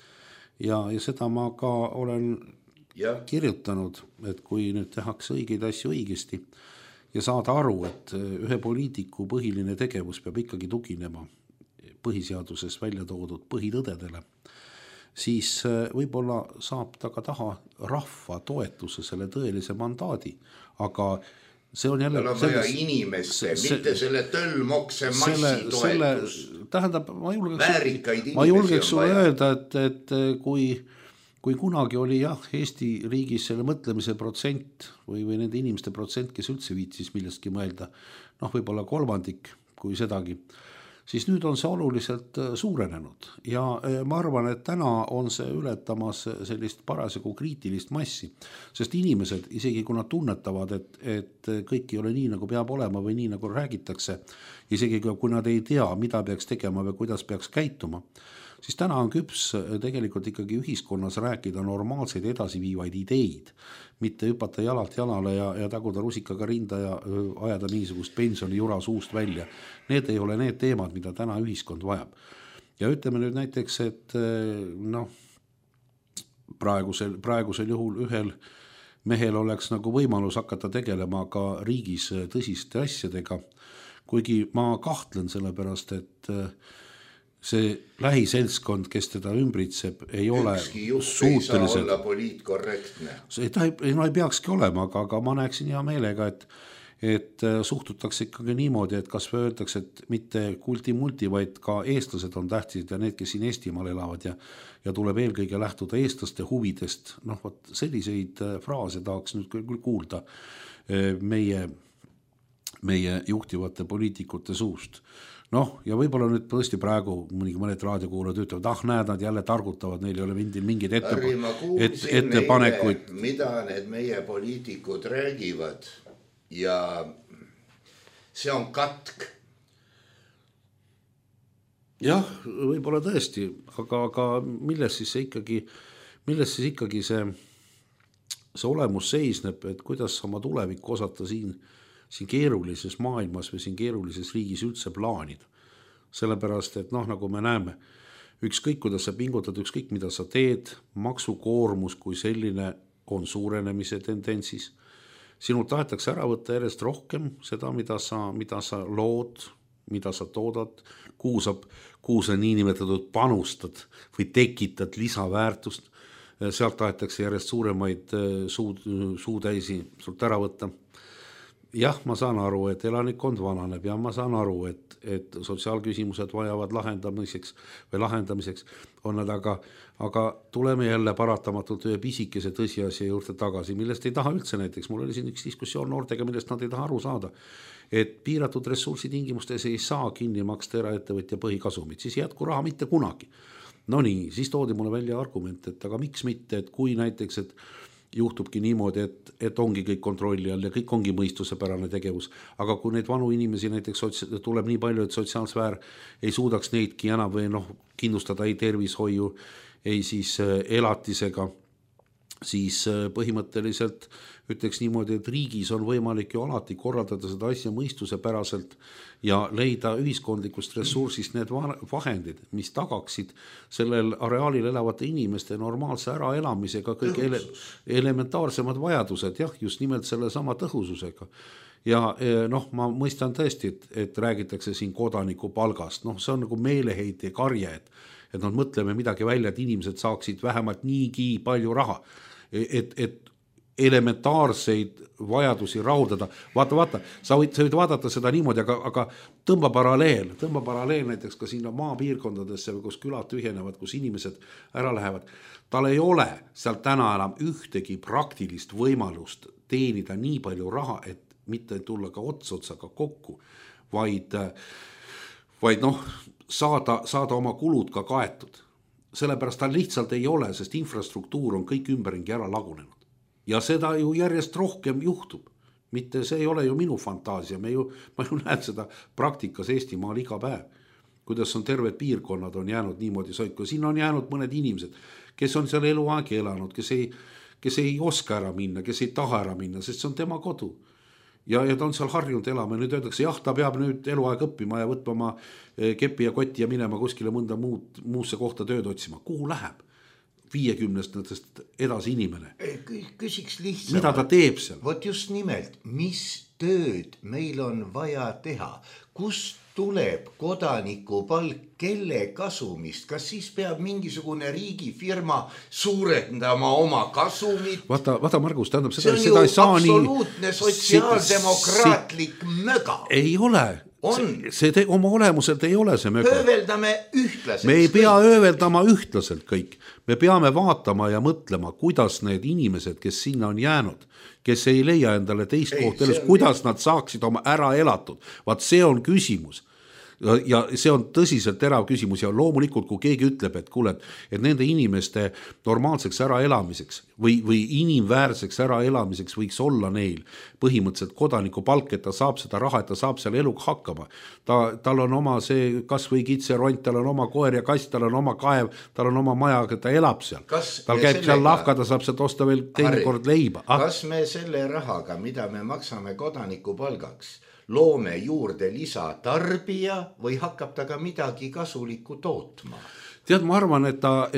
S4: Ja seda ma ka olen kirjutanud, et kui nüüd tehakse õigeid asju õigesti ja saada aru, et ühe poliitiku põhiline tegevus peab ikkagi tuginema põhiseaduses välja toodud põhitõdedele, siis võib-olla saab ta ka taha rahva toetuse selle tõelise mandaadi, aga see on jälle
S3: inimeste, mitte selle tõlmokse massi toetus.
S4: Tähendab, ma julgeks sulle öelda, et kui kunagi oli Eesti riigis selle mõtlemise protsent või nende inimeste protsent, kes üldse viitsis millestki mõelda, noh, võib-olla kolmandik kui sedagi, siis nüüd on see oluliselt suurenenud ja ma arvan, et täna on see ületamas sellist parasjagu kriitilist massi, sest inimesed, isegi kui nad tunnetavad, et kõik ei ole nii, nagu peab olema või nii, nagu räägitakse, isegi kui nad ei tea, mida peaks tegema või kuidas peaks käituma, siis täna on küps tegelikult ikkagi ühiskonnas rääkida normaalseid edasiviivaid ideid, mitte hüpata jalalt jalale ja taguda rusikaga rinda ja ajada niisugust pensionijura suust välja. Need ei ole need teemad, mida täna ühiskond vajab. Ja ütleme nüüd näiteks, et noh, praegusel juhul ühel mehel oleks nagu võimalus hakata tegelema ka riigis tõsiste asjadega, kuigi ma kahtlen sellepärast, et see lähiseltskond, kes teda ümbritseb, ei ole suutelised. Ei saa
S3: olla poliitkorrektne.
S4: No ei peakski olema, aga ma näeksin hea meelega, et suhtutakse ikkagi niimoodi, et kas öeldakse, et mitte kulti-multi, vaid ka eestlased on tähtsid ja need, kes siin Eestimaal elavad ja tuleb eelkõige lähtuda eestlaste huvidest. Noh, võt, selliseid fraase tahaks nüüd küll kuulda meie juhtivate poliitikute suust. Noh, ja võib-olla nüüd tõesti praegu mõned raadiokuulajad ütlevad, näed, nad jälle targutavad, neil ei ole mingeid ettepanekuid.
S3: Mida need meie poliitikud räägivad ja see on katk.
S4: Jah, võib-olla tõesti, aga milles siis ikkagi see olemus seisneb, et kuidas oma tulevikku osata siin keerulises maailmas või siin keerulises riigis üldse plaanid. Sellepärast, et noh, nagu me näeme, ükskõik kuidas sa pingutad, ükskõik mida sa teed, maksukoormus kui selline on suurenemise tendentsis. Sinult tahetakse ära võtta järjest rohkem seda, mida sa lood, mida sa toodad, kuhu sa niinimetatud panustad või tekitad lisaväärtust. Sealt tahetakse järjest suuremaid suutäisi sult ära võtta. Jah, ma saan aru, et elanikkond vananeb ja ma saan aru, et sotsiaalküsimused vajavad lahendamiseks on nad, aga tuleme jälle paratamatult ühe pisikese tõsiasja juurde tagasi, millest ei taha üldse näiteks. Mul oli siin üks diskussioon noortega, millest nad ei taha aru saada, et piiratud ressursi tingimustes ei saa kinni maksta eraettevõtja põhikasumit, siis jätku raha mitte kunagi. No nii, siis toodi mulle välja argument, et aga miks mitte, et kui näiteks, et juhtubki niimoodi, et ongi kõik kontrolli all ja kõik ongi mõistusepärane tegevus. Aga kui neid vanu inimesi näiteks tuleb nii palju, et sotsiaalsfäär ei suudaks neidki enam või kindlustada ei tervishoiu, ei siis elatisega, siis põhimõtteliselt ütleks niimoodi, et riigis on võimalik ju alati korraldada seda asja mõistusepäraselt ja leida ühiskondlikust ressursist need vahendid, mis tagaksid sellel areaalil elavate inimeste normaalse äraelamisega kõik elementaarsemad vajadused, jah, just nimelt selle sama tõhususega. Ja noh, ma mõistan tõesti, et räägitakse siin kodaniku palgast, noh, see on nagu meeleheite karje, et nad mõtleme midagi välja, et inimesed saaksid vähemalt niigi palju raha, et elementaarseid vajadusi rahuldada. Vaata, sa võid vaadata seda niimoodi, aga tõmba paralleel näiteks ka sinna maapiirkondadesse, kus külad tühjenevad, kus inimesed ära lähevad. Tal ei ole seal täna enam ühtegi praktilist võimalust teenida nii palju raha, et mitte tulla ka otsaga kokku, vaid noh, saada oma kulud ka kaetud. Sellepärast tal lihtsalt ei ole, sest infrastruktuur on kõik ümberringi ära lagunenud. Ja seda ju järjest rohkem juhtub. Mitte see ei ole ju minu fantaasia, ma ju näen seda praktikas Eestimaal iga päev. Kuidas on terved piirkonnad on jäänud niimoodi soiku. Siin on jäänud mõned inimesed, kes on seal eluaeg elanud, kes ei oska ära minna, kes ei taha ära minna, sest see on tema kodu. Ja ta on seal harjunud elama ja nüüd öeldakse, jah, ta peab nüüd eluaeg õppima ja võtma oma kepi ja kotti ja minema kuskile mõnda muusse kohta tööd otsima. Kuhu läheb 50-st edasi inimene?
S3: Küsiks lihtsalt.
S4: Mida ta teeb seal?
S3: Vot just nimelt, mis tööd meil on vaja teha? Kust tuleb kodanikupalk, kelle kasumist? Kas siis peab mingisugune riigifirma suurendama oma kasumit?
S4: Vaata Margus, tähendab
S3: seda, see on ju absoluutne sotsiaaldemokraatlik möga.
S4: Ei ole. see oma olemuselt ei ole see möka.
S3: Ööveldame ühtlaselt.
S4: Me ei pea ööveldama ühtlaselt kõik. Me peame vaatama ja mõtlema, kuidas need inimesed, kes sinna on jäänud, kes ei leia endale teist kohta elus, kuidas nad saaksid oma ära elatud. Vaat see on küsimus. Ja see on tõsiselt terav küsimus ja loomulikult, kui keegi ütleb, et kuule, et nende inimeste normaalseks äraelamiseks või inimväärseks äraelamiseks võiks olla neil põhimõtteliselt kodanikupalk, et ta saab seda raha, et ta saab seal eluga hakkama. Tal on oma see kas või kitseront, tal on oma koer ja kast, tal on oma kaev, tal on oma maja, ta elab seal. Tal käib seal lahka, ta saab sealt osta veel teinekord leiba.
S3: Kas me selle rahaga, mida me maksame kodanikupalgaks, loome juurde lisatarbija või hakkab ta ka midagi kasulikku tootma?
S4: Tead, ma arvan, et ta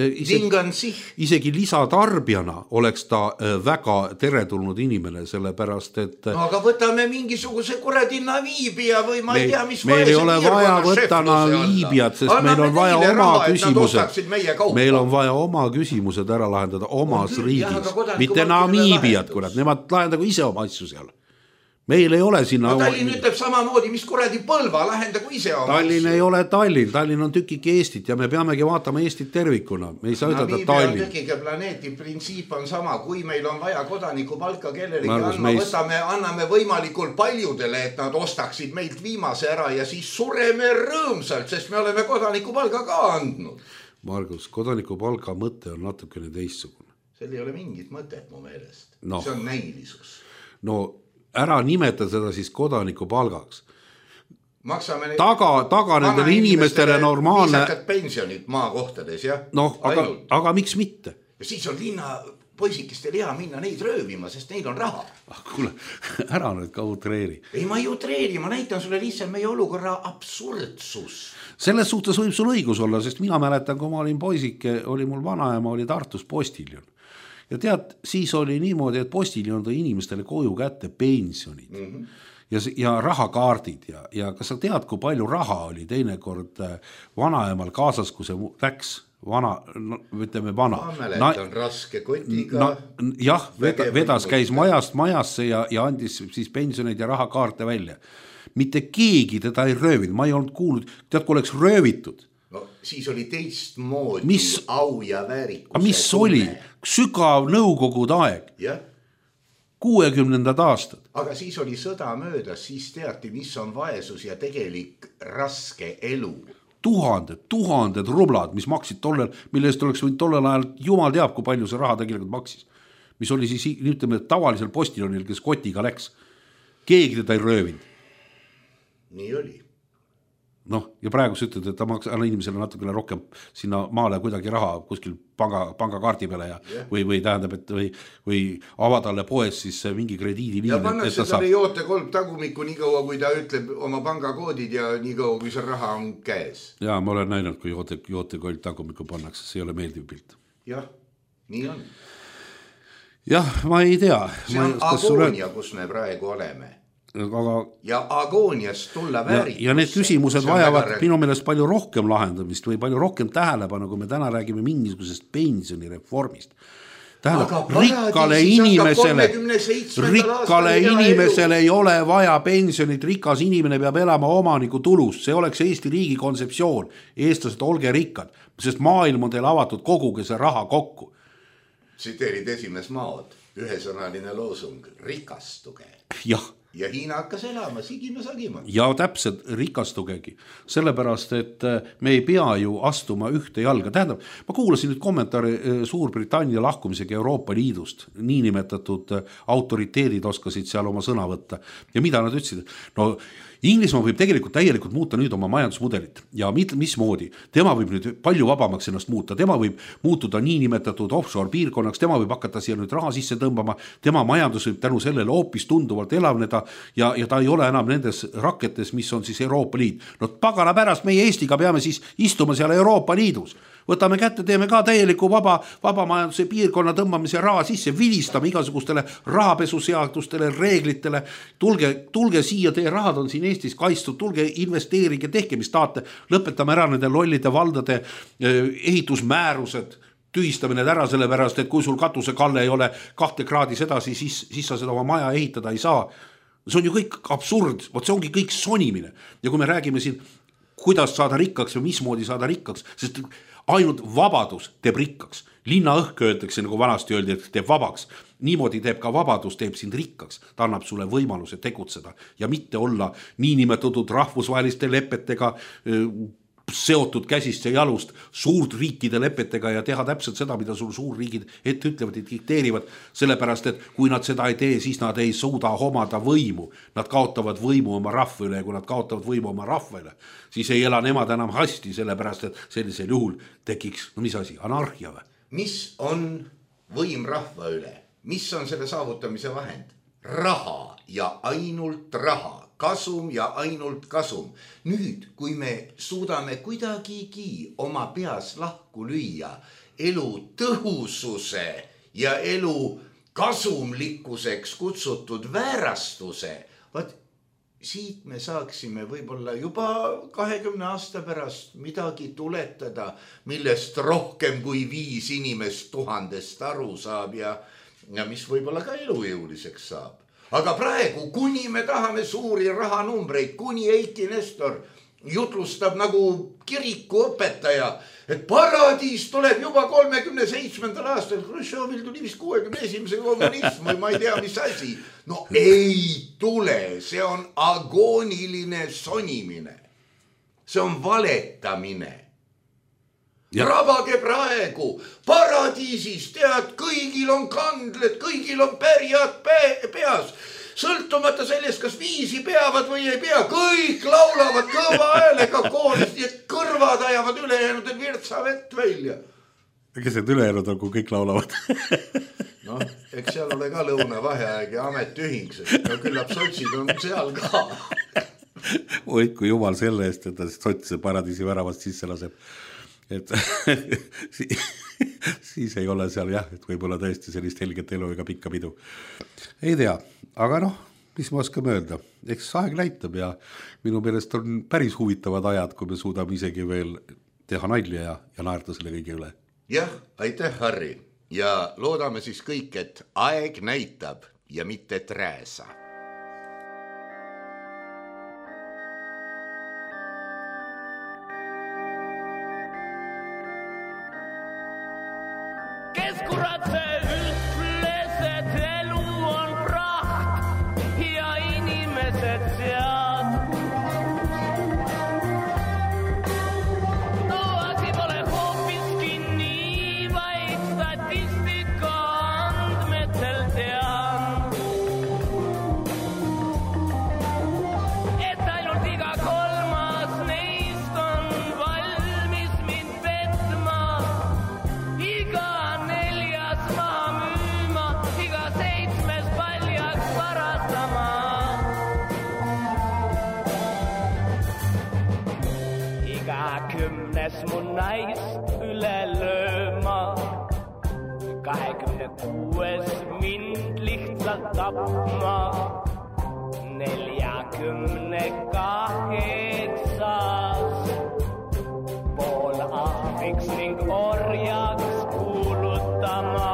S4: isegi lisatarbijana oleks ta väga teretulnud inimene, sellepärast, et
S3: no aga võtame mingisuguse kuradi Naviibia või ma ei tea, mis
S4: meil ei ole vaja võtta Naviibiat, sest meil on vaja oma küsimused. Meil on vaja oma küsimused ära lahendada omas riigis, mitte Namiibiat, kurat, nemad lahendagu ise oma asju seal. Meil ei ole sinna...
S3: No Tallinn ütleb samamoodi, mis kuradi Põlva lahendagu ise oma
S4: Tallinn ei ole Tallinn, Tallinn on tükike Eestit ja me peamegi vaatama Eestit tervikuna. Me ei saa ütelda Tallinn.
S3: Tükike planeeti printsiip on sama, kui meil on vaja kodanikupalka kellelegi anname võimalikult paljudele, et nad ostaksid meilt viimase ära ja siis sureme rõõmsalt, sest me oleme kodanikupalga ka andnud.
S4: Margus, kodanikupalga mõte on natukene teistsugune.
S3: Seal ei ole mingit mõtet mu meelest. No. See on näilisus.
S4: No ära nimeta seda siis kodanikupalgaks.
S3: Maksame
S4: taga nendele inimestele normaalne
S3: pensionid maakohtades, jah?
S4: Noh, aga miks mitte?
S3: Ja siis on linna poisikestel hea minna neid röövima, sest neil on raha.
S4: Kuule, ära nüüd ka utreeri.
S3: Ei, ma ei utreeri, ma näitan sulle lihtsalt meie olukorra absurdsus.
S4: Selles suhtes võib sul õigus olla, sest mina mäletan, kui ma olin poisike, oli mul vanaema, oli Tartus postiljon. Ja tead, siis oli niimoodi, et postiljon tõi inimestele koju kätte pensionid ja rahakaardid ja kas sa tead, kui palju raha oli teinekord vanaemal kaasas, kui see läks ütleme vana.
S3: Ma mäletan raske kotiga.
S4: Jah, vedas, käis majast majasse ja andis siis pensioneid ja rahakaarte välja. Mitte keegi teda ei röövinud, ma ei olnud kuulnud, tead, kui oleks röövitud.
S3: No siis oli teistmoodi au ja väärikuse.
S4: Mis oli? Sügav nõukogude aeg.
S3: Jah.
S4: 60. aastad.
S3: Aga siis oli sõda möödas, siis teati, mis on vaesus ja tegelik raske elu. Tuhanded rublad, mis maksid tollel, mille eest oleks võinud tollel ajal, jumal teab, kui palju see raha tegelikult maksis. Mis oli siis, ütleme, tavalisel postiljonil, kes kotiga läks. Keegi teda ei röövinud. Nii oli.
S4: Noh, ja praegu sa ütled, et ta anna inimesele natukene rohkem sinna maale kuidagi raha kuskil pangakaardi peale või tähendab, et või avadalle poes siis mingi krediidiliin.
S3: Ja pannakse talle jootekolb tagumikku nii kaua, kui ta ütleb oma pangakoodid ja nii kaua, kui see raha on käes.
S4: Ja ma olen näinud, kui jootekolb tagumikku pannakse, see ei ole meeldiv pilt.
S3: Jah, nii on.
S4: Jah, ma ei tea.
S3: See on agoonia, kus me praegu oleme. Ja agooniast tulla vääritusse.
S4: Ja need küsimused vajavad minu meelest palju rohkem lahendamist või palju rohkem tähelepanu, kui me täna räägime mingisugusest pensionireformist. Tähendab, rikkale inimesele ei ole vaja pensionit, rikas inimene peab elama omaniku tulust, see oleks Eesti riigi kontseptsioon, eestlased olge rikkad, sest maailm on teil avatud, koguge see raha kokku.
S3: Tsiteerid esimest maod, ühesõnaline loosung, rikastuge.
S4: Jah.
S3: Ja Hiina hakkas elama, sigima-sagima.
S4: Ja täpselt rikastugegi, sellepärast, et me ei pea ju astuma ühte jalga. Tähendab, ma kuulasin nüüd kommentaari Suurbritannia lahkumisega Euroopa Liidust, niinimetatud autoriteedid oskasid seal oma sõna võtta. Ja mida nad ütlesid? No Inglismaa võib tegelikult täielikult muuta nüüd oma majandusmudelit ja mismoodi. Tema võib nüüd palju vabamaks ennast muuta, tema võib muutuda niinimetatud offshore piirkonnaks, tema võib hakata siia nüüd raha sisse tõmbama, tema majandus võib tänu sellele hoopis tunduvalt elavneda ja ta ei ole enam nendes raketes, mis on siis Euroopa Liit. No pagana pärast meie Eestiga peame siis istuma seal Euroopa Liidus. Võtame kätte, teeme ka täieliku vaba majanduse piirkonna tõmbamise raha sisse, vilistame igasugustele rahapesuseadustele, reeglitele, tulge siia, teie rahad on siin Eestis kaitstud, tulge investeerige, tehke mis taate, lõpetame ära nende lollide valdade ehitusmäärused, tühistame need ära sellepärast, et kui sul katuse kalle ei ole 2 kraadis edasi, siis sa seda oma maja ehitada ei saa. see on ju kõik absurd, vot see ongi kõik sonimine. Ja kui me räägime siin, kuidas saada rikkaks ja mismoodi saada rikkaks, sest ainult vabadus teeb rikkaks. Linna õhk öeldakse, nagu vanasti öeldi, et teeb vabaks. Niimoodi teeb ka vabadus, teeb sind rikkaks. Ta annab sulle võimaluse tegutseda ja mitte olla niinimetatud rahvusvaheliste lepetega seotud käsist ja jalust suurt riikide lepetega ja teha täpselt seda, mida sul suurriigid ette ütlevad ja dikteerivad, sellepärast, et kui nad seda ei tee, siis nad ei suuda omada võimu. Nad kaotavad võimu oma rahva üle ja kui nad kaotavad võimu oma rahva üle, siis ei ela nemad enam hästi, sellepärast, et sellisel juhul tekiks, no mis asi, anarhia või?
S3: Mis on võim rahva üle? Mis on selle saavutamise vahend? Raha ja ainult raha. Kasum ja ainult kasum. Nüüd, kui me suudame kuidagigi oma peas lahku lüüa elu tõhususe ja elu kasumlikkuseks kutsutud väärastuse, vaat siit me saaksime võib-olla juba 20 aasta pärast midagi tuletada, millest rohkem kui 5 inimest 1000 aru saab ja mis võib-olla ka elujõuliseks saab. Aga praegu, kuni me tahame suuri rahanumbreid, kuni Eiki Nestor jutlustab nagu kiriku õpetaja, et paradiis tuleb juba 37. aastal, Khrushchevil tuli vist 61. kommunism või ma ei tea, mis asi. No ei tule, see on agooniline sonimine. See on valetamine. Rabage praegu, paradiisis, tead, kõigil on kandled, kõigil on pärjad peas. Sõltumata sellest, kas viisi peavad või ei pea, kõik laulavad kõva häälega koolis, nii et kõrvad ajavad ülejäänud virtsa vett välja.
S4: Kes need ülejäänud on, kui kõik laulavad?
S3: No, eks seal ole ka lõunavaheaeg ja ametühing, sest no küllap sotsid on seal ka.
S4: Hoidku jumal selle eest, et ta sotsise paradiisi väravast sisse laseb. Et siis ei ole seal jah, et võib-olla tõesti sellist helget elu ega pikka pidu. Ei tea, aga noh, mis ma oskame öelda, eks aeg näitab ja minu meelest on päris huvitavad ajad, kui me suudame isegi veel teha nalja ja naerda selle kõige üle.
S3: Jah, aitäh Harri ja loodame siis kõik, et aeg näitab ja mitte trääsa.
S5: Mun naist üle lööma 26 mind lihtsalt tapma 48 pool ahviks ning orjaks kuulutama.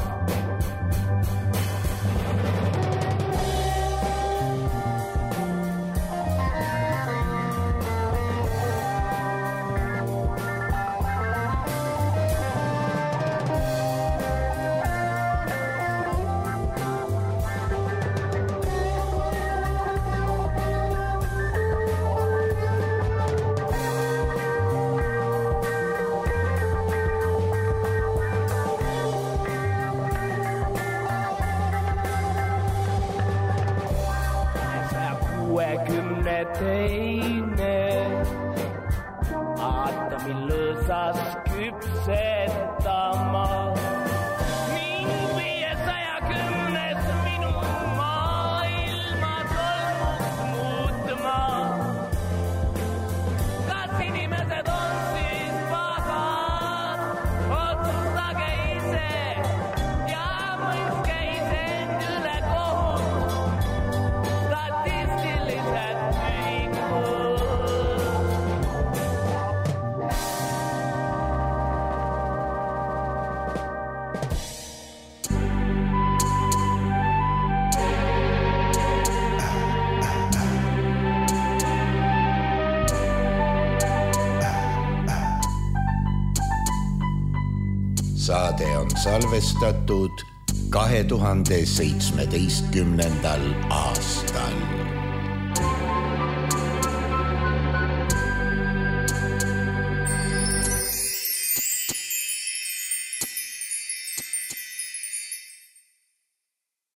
S5: Teine Aatami lõõsas küpsetama ning 510 minu maailma tolmuks muutma. Kas inimesed on siis pahad? Otsustage ise ja mõistke isend üle kohut. Statistilised
S3: saade on salvestatud 2017. aastal.